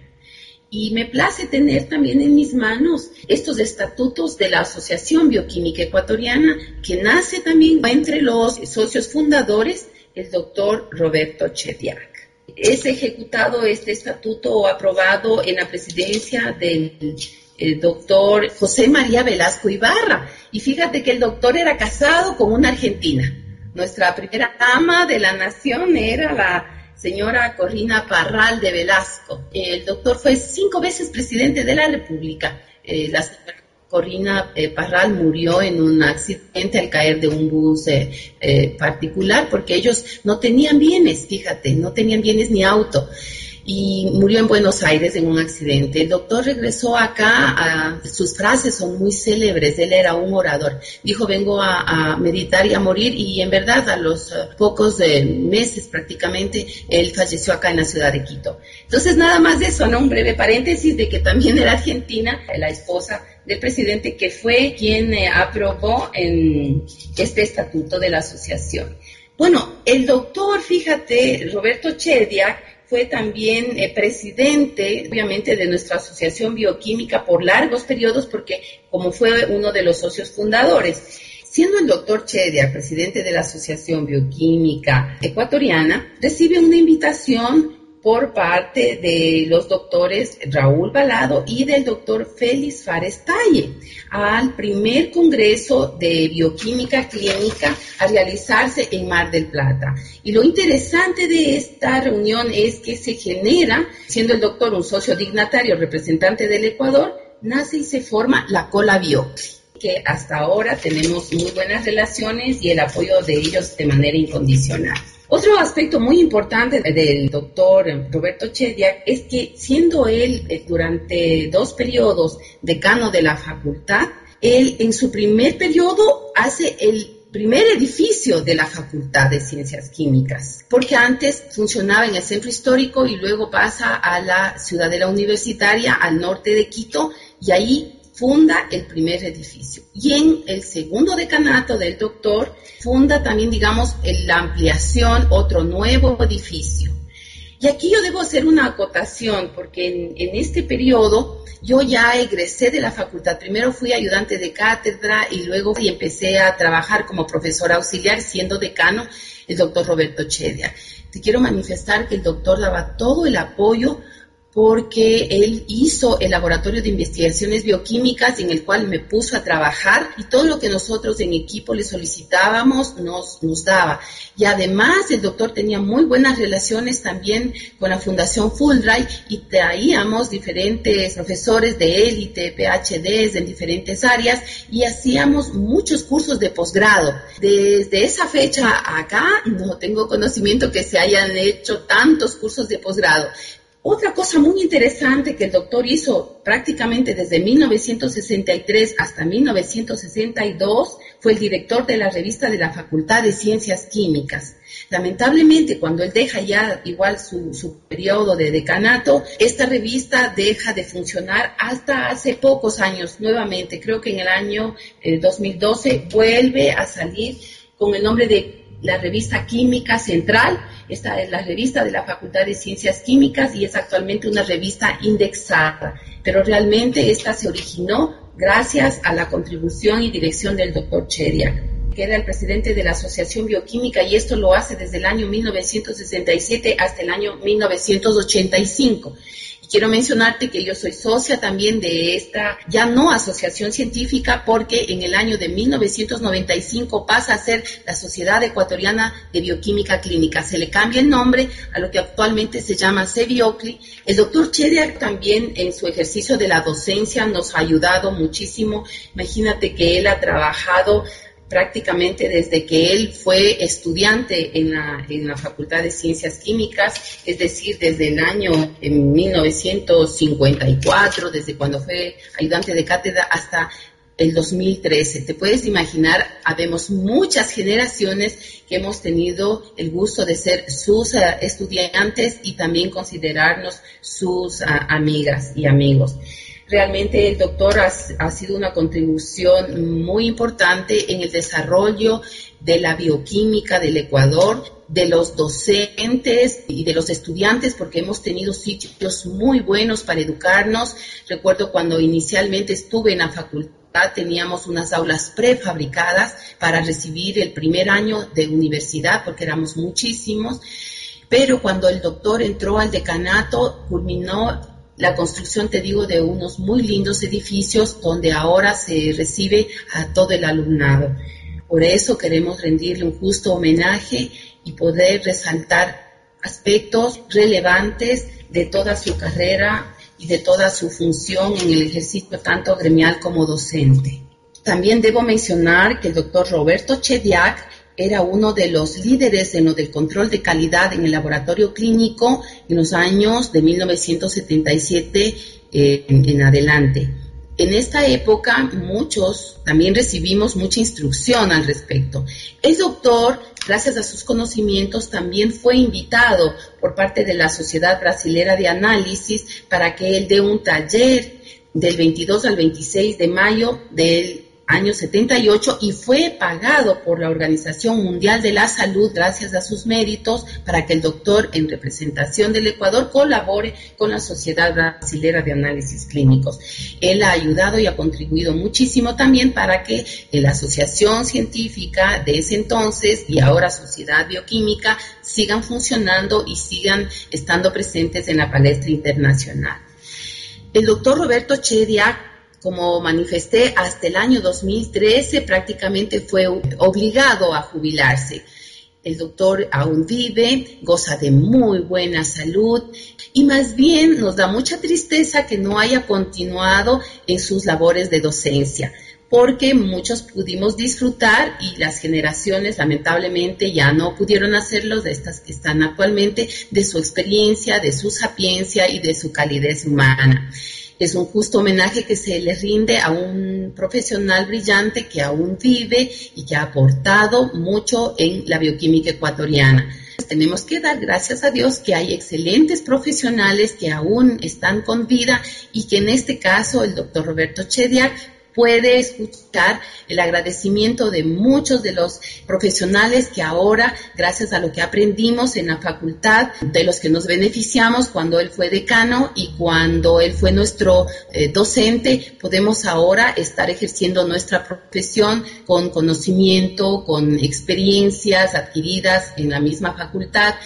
Y me place tener también en mis manos estos estatutos de la Asociación Bioquímica Ecuatoriana, que nace también entre los socios fundadores, el doctor Roberto Chediak. Es ejecutado este estatuto o aprobado en la presidencia del el doctor José María Velasco Ibarra. Y fíjate que el doctor era casado con una argentina. Nuestra primera dama de la nación era la señora Corina Parral de Velasco. El doctor fue cinco veces presidente de la República. Eh, la señora Corina eh, Parral murió en un accidente al caer de un bus eh, eh, particular porque ellos no tenían bienes, fíjate, no tenían bienes ni auto. y murió en Buenos Aires en un accidente. El doctor regresó acá, a, sus frases son muy célebres, él era un orador. Dijo, vengo a, a meditar y a morir, y en verdad a los uh, pocos eh, meses prácticamente, él falleció acá en la ciudad de Quito. Entonces nada más de eso, ¿no? Un breve paréntesis de que también era argentina, la esposa del presidente, que fue quien eh, aprobó en este estatuto de la asociación. Bueno, el doctor, fíjate, Roberto Chediak, fue también eh, presidente, obviamente, de nuestra asociación bioquímica por largos periodos, porque como fue uno de los socios fundadores. Siendo el doctor Chediak presidente de la Asociación Bioquímica Ecuatoriana, recibe una invitación por parte de los doctores Raúl Balado y del doctor Félix Fares Talle al primer congreso de bioquímica clínica a realizarse en Mar del Plata. Y lo interesante de esta reunión es que se genera, siendo el doctor un socio dignatario representante del Ecuador, nace y se forma la Cola Biocli, que hasta ahora tenemos muy buenas relaciones y el apoyo de ellos de manera incondicional. Otro aspecto muy importante del doctor Roberto Chediak es que, siendo él eh, durante dos periodos decano de la facultad, él en su primer periodo hace el primer edificio de la Facultad de Ciencias Químicas, porque antes funcionaba en el centro histórico y luego pasa a la Ciudadela Universitaria al norte de Quito, y ahí funda el primer edificio. Y en el segundo decanato del doctor funda también, digamos, la ampliación, otro nuevo edificio. Y aquí yo debo hacer una acotación, porque en, en este periodo yo ya egresé de la facultad. Primero fui ayudante de cátedra y luego y empecé a trabajar como profesora auxiliar, siendo decano el doctor Roberto Chediak. Te quiero manifestar que el doctor daba todo el apoyo, porque él hizo el laboratorio de investigaciones bioquímicas en el cual me puso a trabajar, y todo lo que nosotros en equipo le solicitábamos nos, nos daba. Y además el doctor tenía muy buenas relaciones también con la Fundación Fulbright, y traíamos diferentes profesores de élite, P H Ds en diferentes áreas, y hacíamos muchos cursos de posgrado. Desde esa fecha acá no tengo conocimiento que se hayan hecho tantos cursos de posgrado. Otra cosa muy interesante que el doctor hizo prácticamente desde mil novecientos sesenta y tres hasta mil novecientos sesenta y dos fue el director de la revista de la Facultad de Ciencias Químicas. Lamentablemente, cuando él deja ya igual su, su periodo de decanato, esta revista deja de funcionar hasta hace pocos años nuevamente. Creo que en el año eh, dos mil doce vuelve a salir con el nombre de la revista Química Central. Esta es la revista de la Facultad de Ciencias Químicas y es actualmente una revista indexada, pero realmente esta se originó gracias a la contribución y dirección del doctor Chediak, que era el presidente de la Asociación Bioquímica, y esto lo hace desde el año mil novecientos sesenta y siete hasta el año mil novecientos ochenta y cinco. Y quiero mencionarte que yo soy socia también de esta, ya no asociación científica, porque en el año de mil novecientos noventa y cinco pasa a ser la Sociedad Ecuatoriana de Bioquímica Clínica. Se le cambia el nombre a lo que actualmente se llama CEBIOCLI. El doctor Chediak también en su ejercicio de la docencia nos ha ayudado muchísimo. Imagínate que él ha trabajado prácticamente desde que él fue estudiante en la, en la Facultad de Ciencias Químicas, es decir, desde el año en mil novecientos cincuenta y cuatro, desde cuando fue ayudante de cátedra hasta el dos mil trece. Te puedes imaginar, habemos muchas generaciones que hemos tenido el gusto de ser sus uh, estudiantes y también considerarnos sus uh, amigas y amigos. Realmente el doctor ha, ha sido una contribución muy importante en el desarrollo de la bioquímica del Ecuador, de los docentes y de los estudiantes, porque hemos tenido sitios muy buenos para educarnos. Recuerdo cuando inicialmente estuve en la facultad, teníamos unas aulas prefabricadas para recibir el primer año de universidad, porque éramos muchísimos, pero cuando el doctor entró al decanato, culminó la construcción, te digo, de unos muy lindos edificios donde ahora se recibe a todo el alumnado. Por eso queremos rendirle un justo homenaje y poder resaltar aspectos relevantes de toda su carrera y de toda su función en el ejercicio tanto gremial como docente. También debo mencionar que el doctor Roberto Chediak era uno de los líderes en lo del control de calidad en el laboratorio clínico en los años de mil novecientos setenta y siete eh, en, en adelante. En esta época muchos también recibimos mucha instrucción al respecto. El doctor, gracias a sus conocimientos, también fue invitado por parte de la Sociedad Brasilera de Análisis para que él dé un taller del veintidós al veintiséis de mayo del año setenta y ocho y fue pagado por la Organización Mundial de la Salud gracias a sus méritos para que el doctor, en representación del Ecuador, colabore con la Sociedad Brasilera de Análisis Clínicos. Él ha ayudado y ha contribuido muchísimo también para que la asociación científica de ese entonces y ahora Sociedad Bioquímica sigan funcionando y sigan estando presentes en la palestra internacional. El doctor Roberto Chediak, como manifesté, hasta el año dos mil trece prácticamente fue obligado a jubilarse. El doctor aún vive, goza de muy buena salud y más bien nos da mucha tristeza que no haya continuado en sus labores de docencia, porque muchos pudimos disfrutar y las generaciones lamentablemente ya no pudieron hacerlo, de estas que están actualmente, de su experiencia, de su sapiencia y de su calidez humana. Es un justo homenaje que se le rinde a un profesional brillante que aún vive y que ha aportado mucho en la bioquímica ecuatoriana. Tenemos que dar gracias a Dios que hay excelentes profesionales que aún están con vida y que en este caso el doctor Roberto Chediak puede escuchar el agradecimiento de muchos de los profesionales que ahora, gracias a lo que aprendimos en la facultad, de los que nos beneficiamos cuando él fue decano y cuando él fue nuestro eh, docente, podemos ahora estar ejerciendo nuestra profesión con conocimiento, con experiencias adquiridas en la misma facultad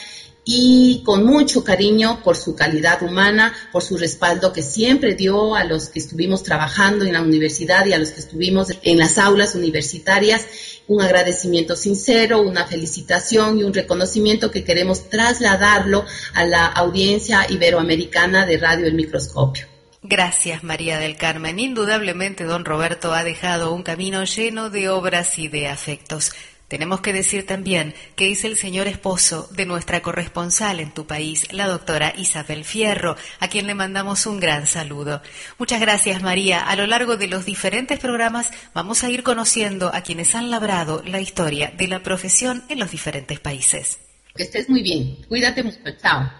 y con mucho cariño por su calidad humana, por su respaldo que siempre dio a los que estuvimos trabajando en la universidad y a los que estuvimos en las aulas universitarias. Un agradecimiento sincero, una felicitación y un reconocimiento que queremos trasladarlo a la audiencia iberoamericana de Radio El Microscopio. Gracias, María del Carmen. Indudablemente, don Roberto ha dejado un camino lleno de obras y de afectos. Tenemos que decir también que es el señor esposo de nuestra corresponsal en tu país, la doctora Isabel Fierro, a quien le mandamos un gran saludo. Muchas gracias, María. A lo largo de los diferentes programas vamos a ir conociendo a quienes han labrado la historia de la profesión en los diferentes países. Que estés muy bien. Cuídate mucho. Chao.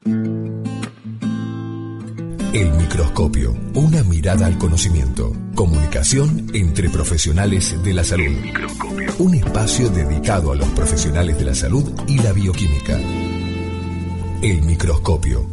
El microscopio, una mirada al conocimiento. Comunicación entre profesionales de la salud. Un espacio dedicado a los profesionales de la salud y la bioquímica. El microscopio.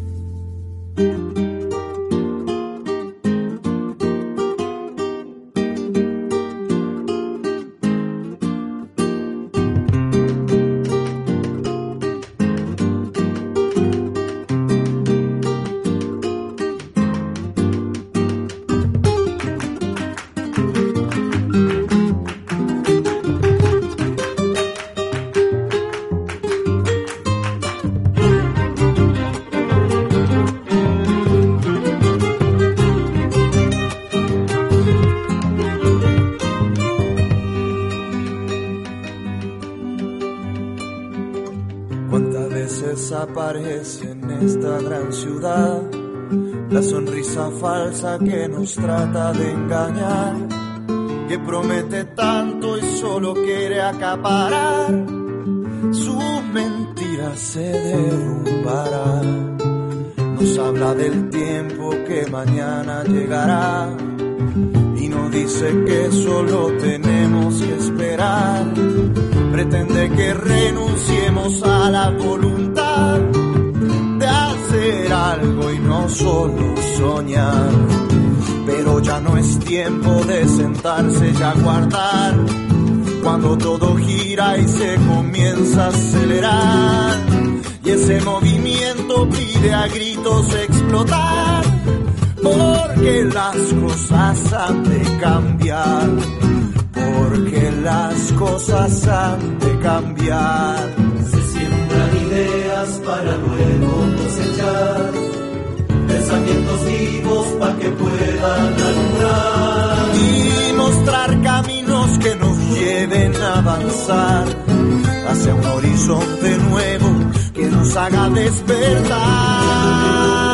Aparece en esta gran ciudad la sonrisa falsa que nos trata de engañar, que promete tanto y solo quiere acaparar. Su mentira se derrumbará. Nos habla del tiempo que mañana llegará y nos dice que solo tenemos que esperar. Pretende que renunciemos a la voluntad de hacer algo y no solo soñar. Pero ya no es tiempo de sentarse y aguardar, cuando todo gira y se comienza a acelerar, y ese movimiento pide a gritos explotar, porque las cosas han de cambiar. Porque las cosas han de cambiar. Se siembran ideas para luego cosechar, pensamientos vivos para que puedan alumbrar y mostrar caminos que nos lleven a avanzar. hacia un horizonte nuevo que nos haga despertar.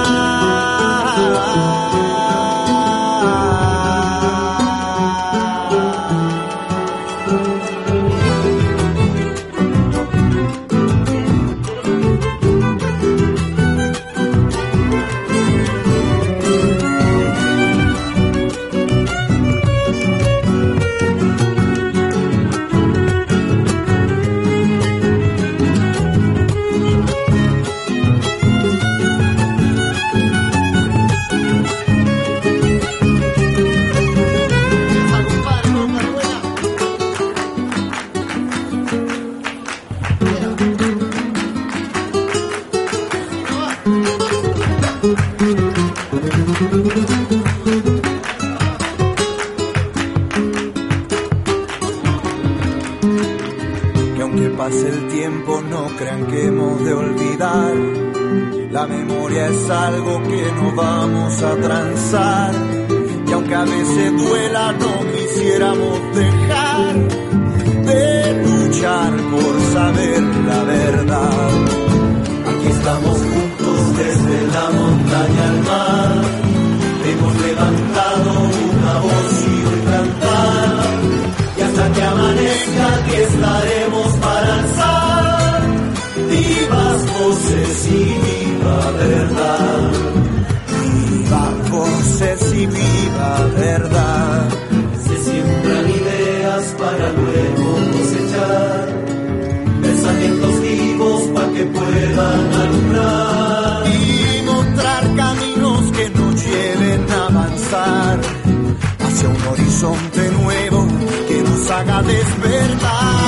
El tiempo, no crean que hemos de olvidar. La memoria es algo que no vamos a transar. Y aunque a veces duela, no quisiéramos dejar de luchar por saber la verdad. Aquí estamos juntos desde la montaña al mar. Hemos levantado una voz y un cantar. Y hasta que amanezca aquí estaremos para alzar vivas voces y viva verdad. Vivas voces y viva verdad. Se siembran ideas para luego cosechar pensamientos vivos para que puedan alumbrar y mostrar caminos que nos lleven a avanzar hacia un horizonte nuevo que nos haga despertar.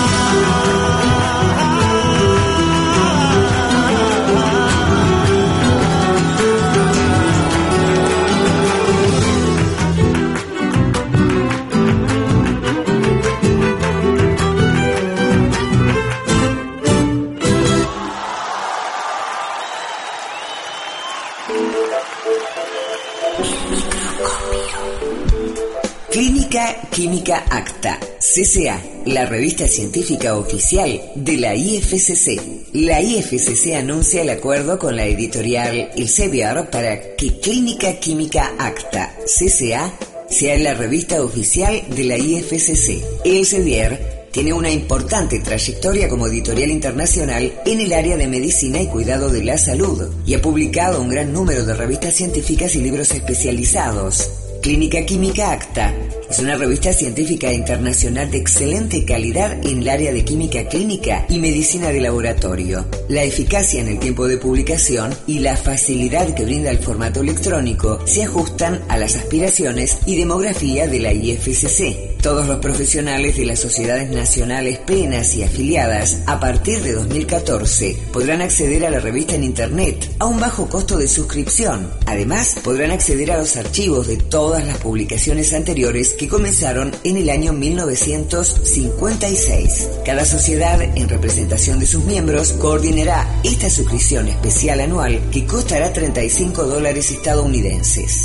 Clínica Química Acta, C C A, la revista científica oficial de la I F C C. La I F C C anuncia el acuerdo con la editorial Elsevier para que Clínica Química Acta, C C A, sea la revista oficial de la I F C C. Elsevier tiene una importante trayectoria como editorial internacional en el área de medicina y cuidado de la salud y ha publicado un gran número de revistas científicas y libros especializados. Clínica Química Acta es una revista científica internacional de excelente calidad en el área de química clínica y medicina de laboratorio. La eficacia en el tiempo de publicación y la facilidad que brinda el formato electrónico se ajustan a las aspiraciones y demografía de la I F C C. Todos los profesionales de las sociedades nacionales plenas y afiliadas a partir de dos mil catorce podrán acceder a la revista en internet a un bajo costo de suscripción. Además, podrán acceder a los archivos de todas las publicaciones anteriores que comenzaron en el año mil novecientos cincuenta y seis. Cada sociedad, en representación de sus miembros, coordinará esta suscripción especial anual que costará treinta y cinco dólares estadounidenses.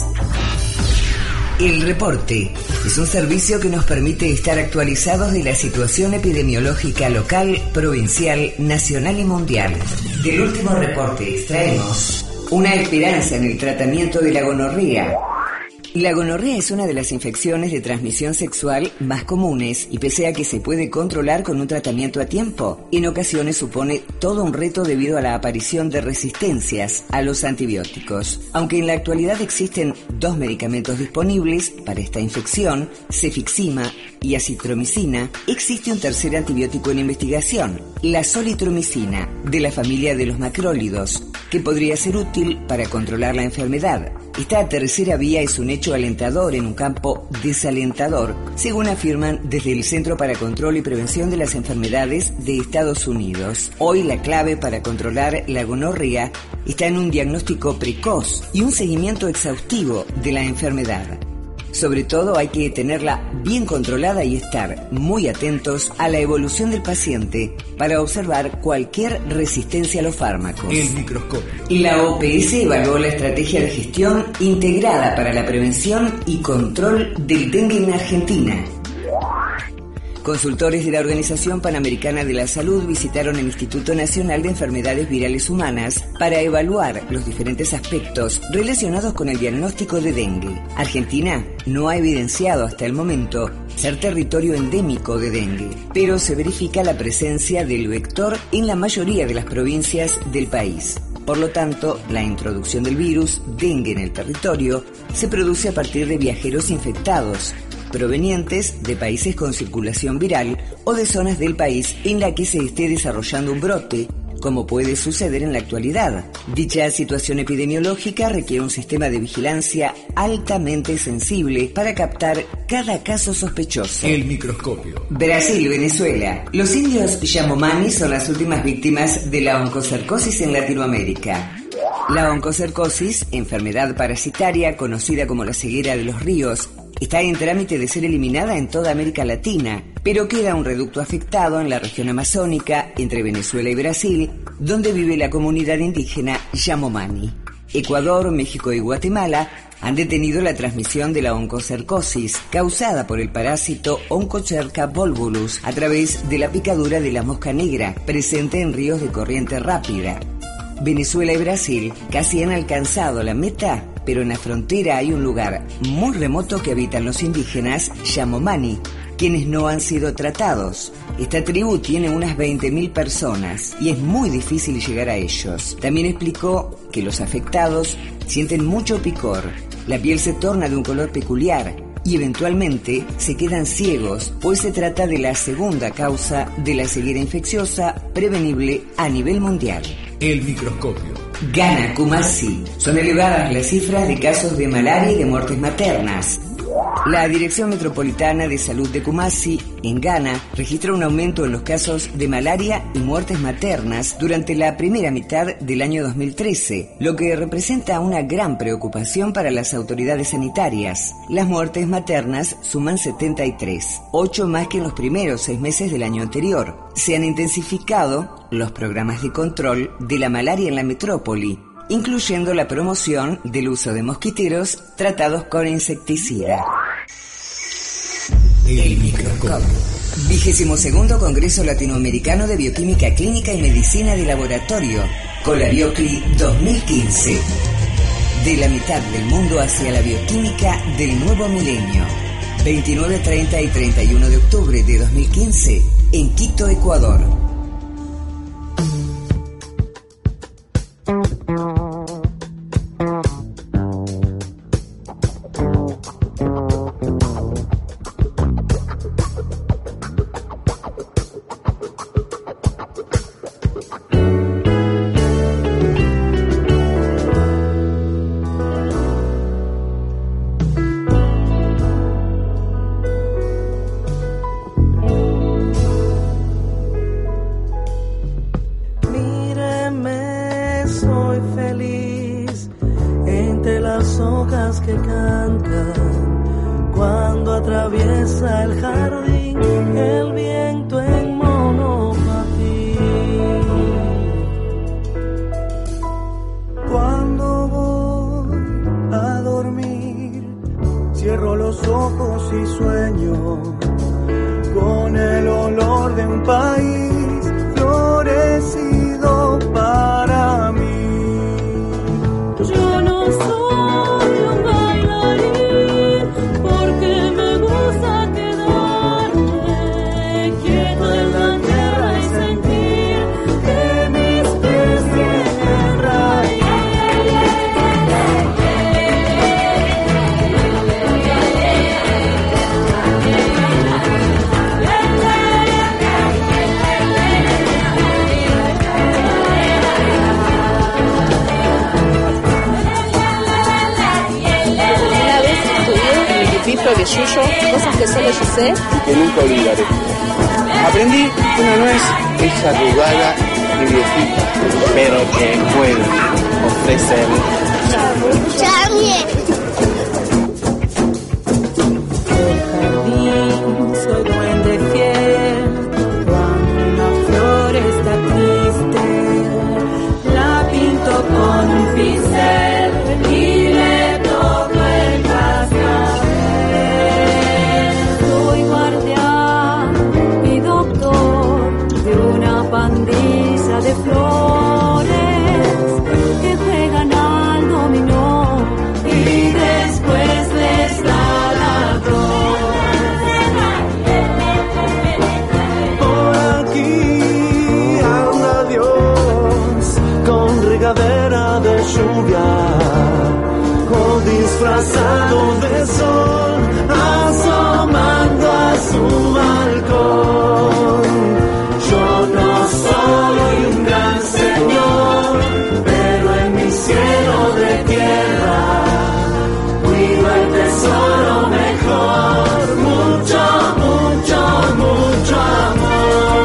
El Reporte es un servicio que nos permite estar actualizados de la situación epidemiológica local, provincial, nacional y mundial. Del último reporte extraemos una esperanza en el tratamiento de la gonorrea. La gonorrea es una de las infecciones de transmisión sexual más comunes y pese a que se puede controlar con un tratamiento a tiempo, en ocasiones supone todo un reto debido a la aparición de resistencias a los antibióticos. Aunque en la actualidad existen dos medicamentos disponibles para esta infección, cefixima y acitromicina, existe un tercer antibiótico en investigación, la solitromicina, de la familia de los macrólidos, que podría ser útil para controlar la enfermedad. Esta tercera vía es un hecho alentador en un campo desalentador, según afirman desde el Centro para Control y Prevención de las Enfermedades de Estados Unidos. Hoy la clave para controlar la gonorrea está en un diagnóstico precoz y un seguimiento exhaustivo de la enfermedad. Sobre todo hay que tenerla bien controlada y estar muy atentos a la evolución del paciente para observar cualquier resistencia a los fármacos. El microscopio. La O P S evaluó la estrategia de gestión integrada para la prevención y control del dengue en Argentina. Consultores de la Organización Panamericana de la Salud visitaron el Instituto Nacional de Enfermedades Virales Humanas para evaluar los diferentes aspectos relacionados con el diagnóstico de dengue. Argentina no ha evidenciado hasta el momento ser territorio endémico de dengue, pero se verifica la presencia del vector en la mayoría de las provincias del país. Por lo tanto, la introducción del virus dengue en el territorio se produce a partir de viajeros infectados, provenientes de países con circulación viral o de zonas del país en la que se esté desarrollando un brote, como puede suceder en la actualidad. Dicha situación epidemiológica requiere un sistema de vigilancia altamente sensible para captar cada caso sospechoso. El microscopio. Brasil, Venezuela. Los indios Yanomami son las últimas víctimas de la oncocercosis en Latinoamérica. La oncocercosis, enfermedad parasitaria conocida como la ceguera de los ríos, está en trámite de ser eliminada en toda América Latina, pero queda un reducto afectado en la región amazónica entre Venezuela y Brasil, donde vive la comunidad indígena Yanomami. Ecuador, México y Guatemala han detenido la transmisión de la oncocercosis causada por el parásito Onchocerca volvulus a través de la picadura de la mosca negra presente en ríos de corriente rápida. Venezuela y Brasil casi han alcanzado la meta, pero en la frontera hay un lugar muy remoto que habitan los indígenas Yanomami, quienes no han sido tratados. Esta tribu tiene unas veinte mil personas y es muy difícil llegar a ellos. También explicó que los afectados sienten mucho picor, la piel se torna de un color peculiar y eventualmente se quedan ciegos, pues se trata de la segunda causa de la ceguera infecciosa prevenible a nivel mundial. El microscopio. Ghana, Kumasi. Son elevadas las cifras de casos de malaria y de muertes maternas. La Dirección Metropolitana de Salud de Kumasi, en Ghana, registra un aumento en los casos de malaria y muertes maternas durante la primera mitad del año dos mil trece, lo que representa una gran preocupación para las autoridades sanitarias. Las muertes maternas suman setenta y tres, ocho más que en los primeros seis meses del año anterior. Se han intensificado los programas de control de la malaria en la metrópoli, incluyendo la promoción del uso de mosquiteros tratados con insecticida. El microscopio. Vigésimo segundo Congreso Latinoamericano de Bioquímica Clínica y Medicina de Laboratorio, Colabiocli dos mil quince. De la mitad del mundo hacia la bioquímica del nuevo milenio. veintinueve, treinta y treinta y uno de octubre de dos mil quince, en Quito, Ecuador. Cosas que solo yo sé y que nunca olvidaré. Aprendí que una nuez es arrugada y viejita, pero que puede ofrecer Charlie. Soy duende fiel, cuando una flor está triste, la pinto con un pincel y le toco el cascabel. Soy guardián pandilla de flores que juegan al dominó y después les da la Por aquí anda Dios con regadera de lluvia o disfrazado de sol asomando a su balcón. Yo no soy un gran señor, pero en mi cielo de tierra cuido el tesoro mejor, mucho, mucho, mucho amor.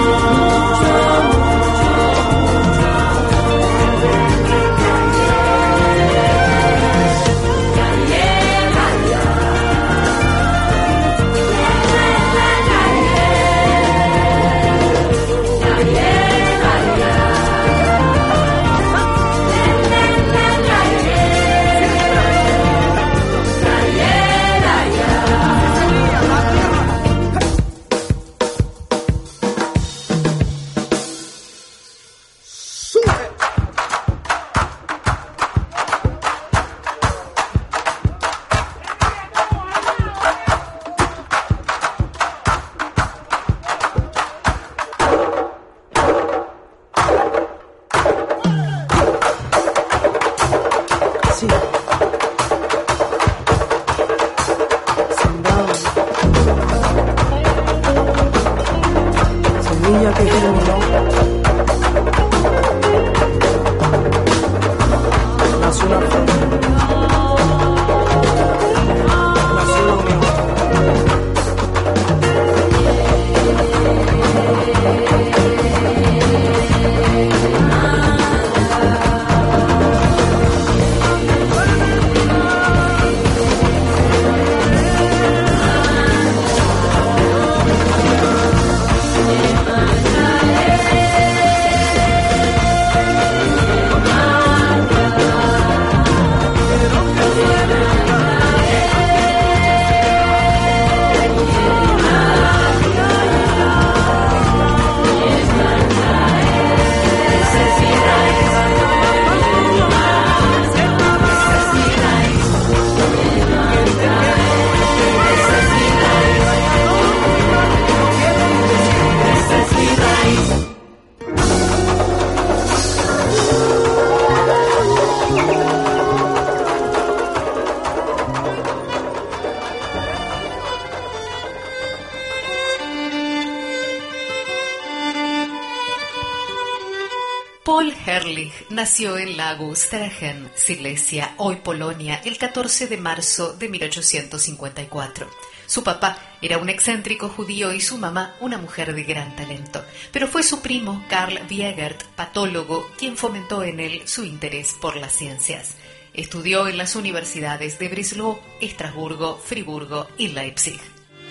Paul Herrlich nació en Lago-Strahen, Silesia, hoy Polonia, el catorce de marzo de mil ochocientos cincuenta y cuatro. Su papá era un excéntrico judío y su mamá una mujer de gran talento, pero fue su primo Karl Wiegert, patólogo, quien fomentó en él su interés por las ciencias. Estudió en las universidades de Breslau, Estrasburgo, Friburgo y Leipzig.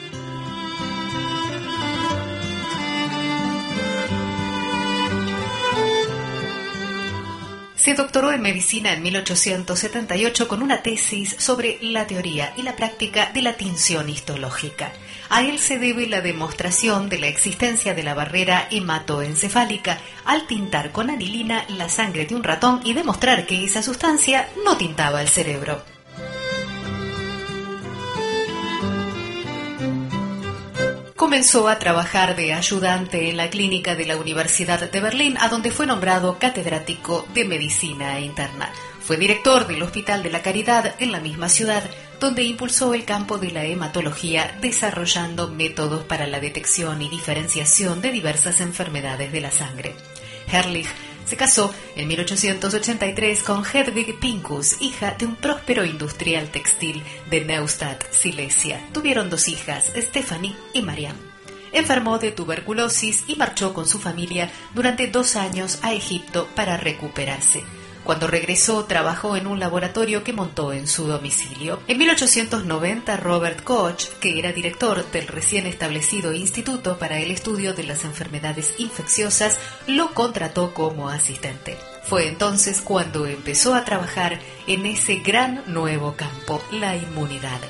Se doctoró en medicina en mil ochocientos setenta y ocho con una tesis sobre la teoría y la práctica de la tinción histológica. A él se debe la demostración de la existencia de la barrera hematoencefálica al tintar con anilina la sangre de un ratón y demostrar que esa sustancia no tintaba el cerebro. Comenzó a trabajar de ayudante en la clínica de la Universidad de Berlín, a donde fue nombrado catedrático de medicina interna. Fue director del Hospital de la Caridad en la misma ciudad, donde impulsó el campo de la hematología, desarrollando métodos para la detección y diferenciación de diversas enfermedades de la sangre. Herrlich se casó en mil ochocientos ochenta y tres con Hedwig Pinkus, hija de un próspero industrial textil de Neustadt, Silesia. Tuvieron dos hijas, Stephanie y Mariam. Enfermó de tuberculosis y marchó con su familia durante dos años a Egipto para recuperarse. Cuando regresó, trabajó en un laboratorio que montó en su domicilio. En mil ochocientos noventa, Robert Koch, que era director del recién establecido Instituto para el Estudio de las Enfermedades Infecciosas, lo contrató como asistente. Fue entonces cuando empezó a trabajar en ese gran nuevo campo, la inmunidad.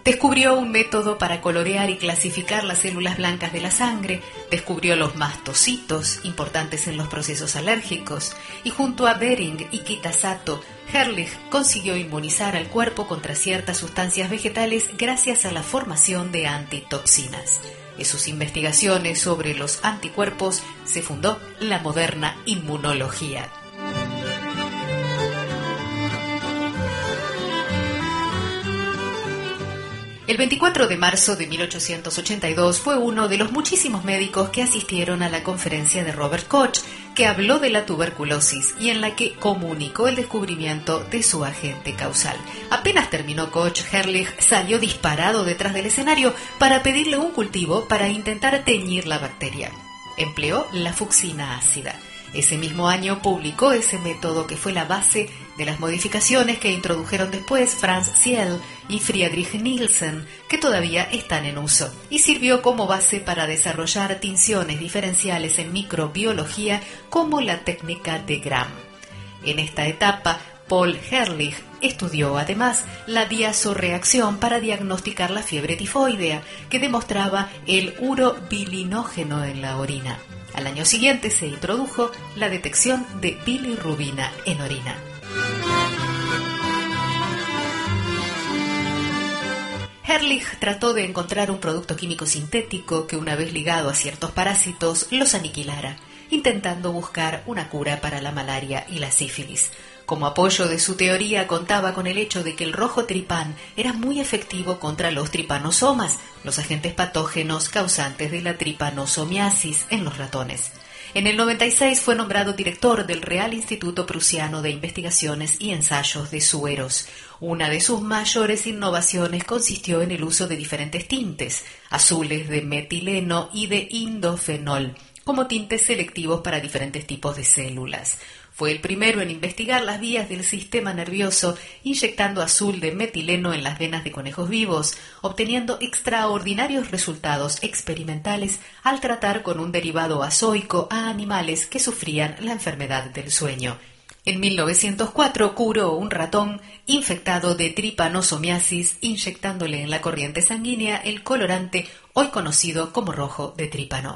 Descubrió un método para colorear y clasificar las células blancas de la sangre, descubrió los mastocitos, importantes en los procesos alérgicos, y junto a Behring y Kitasato, Ehrlich consiguió inmunizar al cuerpo contra ciertas sustancias vegetales gracias a la formación de antitoxinas. En sus investigaciones sobre los anticuerpos se fundó la moderna inmunología. El veinticuatro de marzo de mil ochocientos ochenta y dos fue uno de los muchísimos médicos que asistieron a la conferencia de Robert Koch, que habló de la tuberculosis y en la que comunicó el descubrimiento de su agente causal. Apenas terminó Koch, Ehrlich salió disparado detrás del escenario para pedirle un cultivo para intentar teñir la bacteria. Empleó la fucsina ácida. Ese mismo año publicó ese método que fue la base de las modificaciones que introdujeron después Franz Ziel y Friedrich Nielsen, que todavía están en uso, y sirvió como base para desarrollar tinciones diferenciales en microbiología como la técnica de Gram. En esta etapa, Paul Ehrlich estudió además la diazoreacción para diagnosticar la fiebre tifoidea, que demostraba el urobilinógeno en la orina. Al año siguiente se introdujo la detección de bilirrubina en orina. Ehrlich trató de encontrar un producto químico sintético que, una vez ligado a ciertos parásitos, los aniquilara, intentando buscar una cura para la malaria y la sífilis. Como apoyo de su teoría contaba con el hecho de que el rojo tripán era muy efectivo contra los tripanosomas, los agentes patógenos causantes de la tripanosomiasis en los ratones. En el noventa y seis fue nombrado director del Real Instituto Prusiano de Investigaciones y Ensayos de Sueros. Una de sus mayores innovaciones consistió en el uso de diferentes tintes, azules de metileno y de indofenol, como tintes selectivos para diferentes tipos de células. Fue el primero en investigar las vías del sistema nervioso inyectando azul de metileno en las venas de conejos vivos, obteniendo extraordinarios resultados experimentales al tratar con un derivado azoico a animales que sufrían la enfermedad del sueño. En mil novecientos cuatro curó un ratón infectado de tripanosomiasis inyectándole en la corriente sanguínea el colorante hoy conocido como rojo de trípano.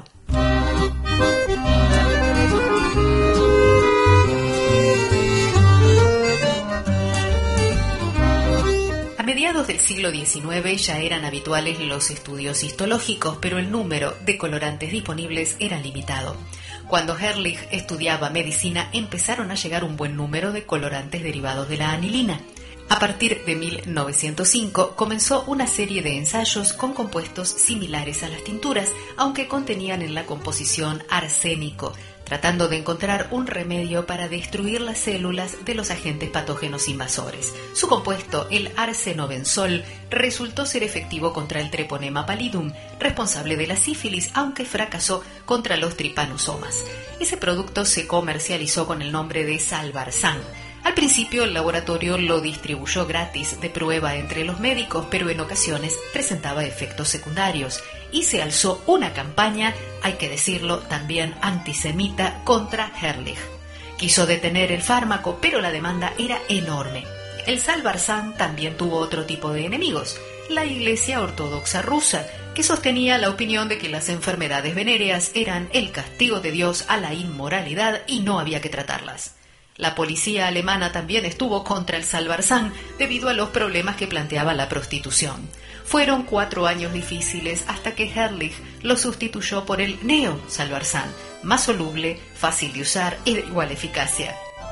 A mediados del siglo diecinueve ya eran habituales los estudios histológicos, pero el número de colorantes disponibles era limitado. Cuando Ehrlich estudiaba medicina, empezaron a llegar un buen número de colorantes derivados de la anilina. A partir de mil novecientos cinco comenzó una serie de ensayos con compuestos similares a las tinturas, aunque contenían en la composición arsénico, tratando de encontrar un remedio para destruir las células de los agentes patógenos invasores. Su compuesto, el arsenobenzol, resultó ser efectivo contra el Treponema pallidum, responsable de la sífilis, aunque fracasó contra los tripanosomas. Ese producto se comercializó con el nombre de Salvarsan. Al principio el laboratorio lo distribuyó gratis de prueba entre los médicos, pero en ocasiones presentaba efectos secundarios y se alzó una campaña, hay que decirlo, también antisemita contra Ehrlich. Quiso detener el fármaco, pero la demanda era enorme. El Salvarsan también tuvo otro tipo de enemigos, la Iglesia Ortodoxa rusa, que sostenía la opinión de que las enfermedades venéreas eran el castigo de Dios a la inmoralidad y no había que tratarlas. La policía alemana también estuvo contra el Salvarsan debido a los problemas que planteaba la prostitución. Fueron cuatro años difíciles hasta que Ehrlich lo sustituyó por el Neo-Salvarsan, más soluble, fácil de usar y de igual eficacia.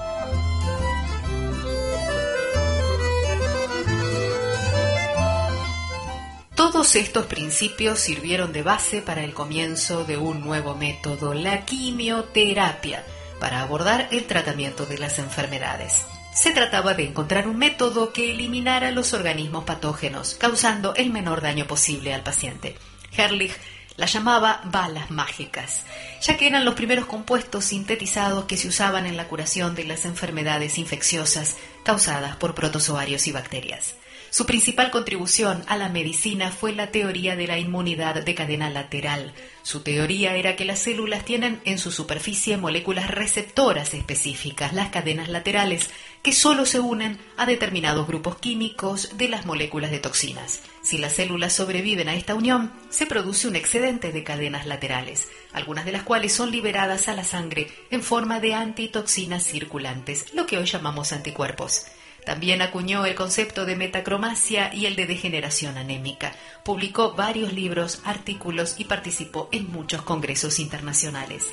Todos estos principios sirvieron de base para el comienzo de un nuevo método, la quimioterapia, para abordar el tratamiento de las enfermedades. Se trataba de encontrar un método que eliminara los organismos patógenos, causando el menor daño posible al paciente. Ehrlich la llamaba balas mágicas, ya que eran los primeros compuestos sintetizados que se usaban en la curación de las enfermedades infecciosas causadas por protozoarios y bacterias. Su principal contribución a la medicina fue la teoría de la inmunidad de cadena lateral. Su teoría era que las células tienen en su superficie moléculas receptoras específicas, las cadenas laterales, que solo se unen a determinados grupos químicos de las moléculas de toxinas. Si las células sobreviven a esta unión, se produce un excedente de cadenas laterales, algunas de las cuales son liberadas a la sangre en forma de antitoxinas circulantes, lo que hoy llamamos anticuerpos. También acuñó el concepto de metacromasia y el de degeneración anémica. Publicó varios libros, artículos y participó en muchos congresos internacionales.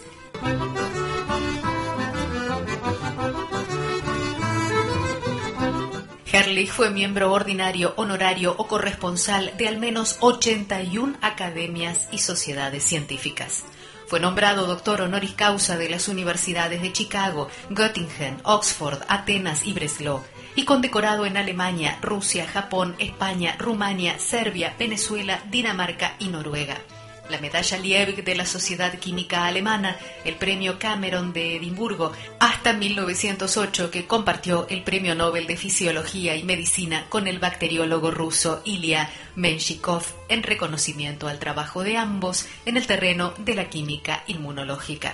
Ehrlich fue miembro ordinario, honorario o corresponsal de al menos ochenta y una academias y sociedades científicas. Fue nombrado doctor honoris causa de las universidades de Chicago, Göttingen, Oxford, Atenas y Breslau, y condecorado en Alemania, Rusia, Japón, España, Rumania, Serbia, Venezuela, Dinamarca y Noruega. La medalla Liebig de la Sociedad Química Alemana, el premio Cameron de Edimburgo, hasta mil novecientos ocho, que compartió el premio Nobel de Fisiología y Medicina con el bacteriólogo ruso Ilya Menshikov en reconocimiento al trabajo de ambos en el terreno de la química inmunológica.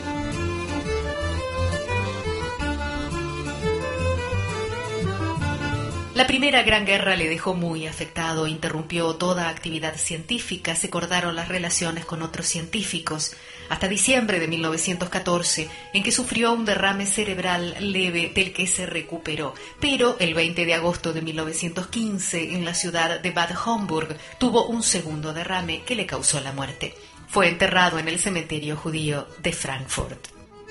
La Primera Gran Guerra le dejó muy afectado, interrumpió toda actividad científica, se cortaron las relaciones con otros científicos, hasta diciembre de mil novecientos catorce, en que sufrió un derrame cerebral leve del que se recuperó, pero el veinte de agosto de mil novecientos quince, en la ciudad de Bad Homburg, tuvo un segundo derrame que le causó la muerte. Fue enterrado en el cementerio judío de Frankfurt.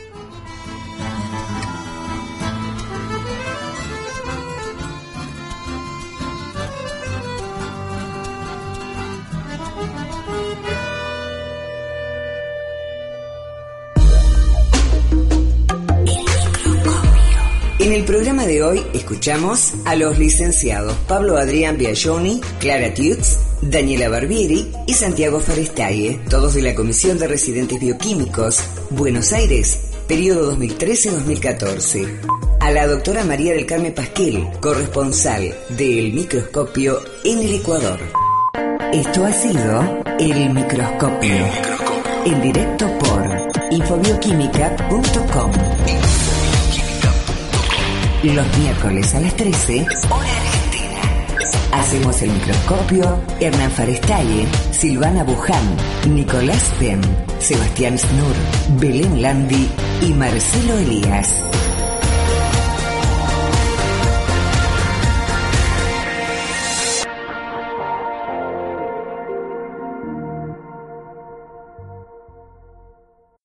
En el programa de hoy escuchamos a los licenciados Pablo Adrián Biagioni, Clara Tiutz, Daniela Barbieri y Santiago Farestaie, todos de la Comisión de Residentes Bioquímicos, Buenos Aires, periodo dos mil trece a dos mil catorce. A la doctora María del Carmen Pasquel, corresponsal de El Microscopio en el Ecuador. Esto ha sido El Microscopio, el microscopio. En directo por infobioquímica punto com. Los miércoles a las trece, hora argentina. Hacemos El Microscopio Hernán Farestaie, Silvana Buján, Nicolás Penn, Sebastián Snur, Belén Landi y Marcelo Elías.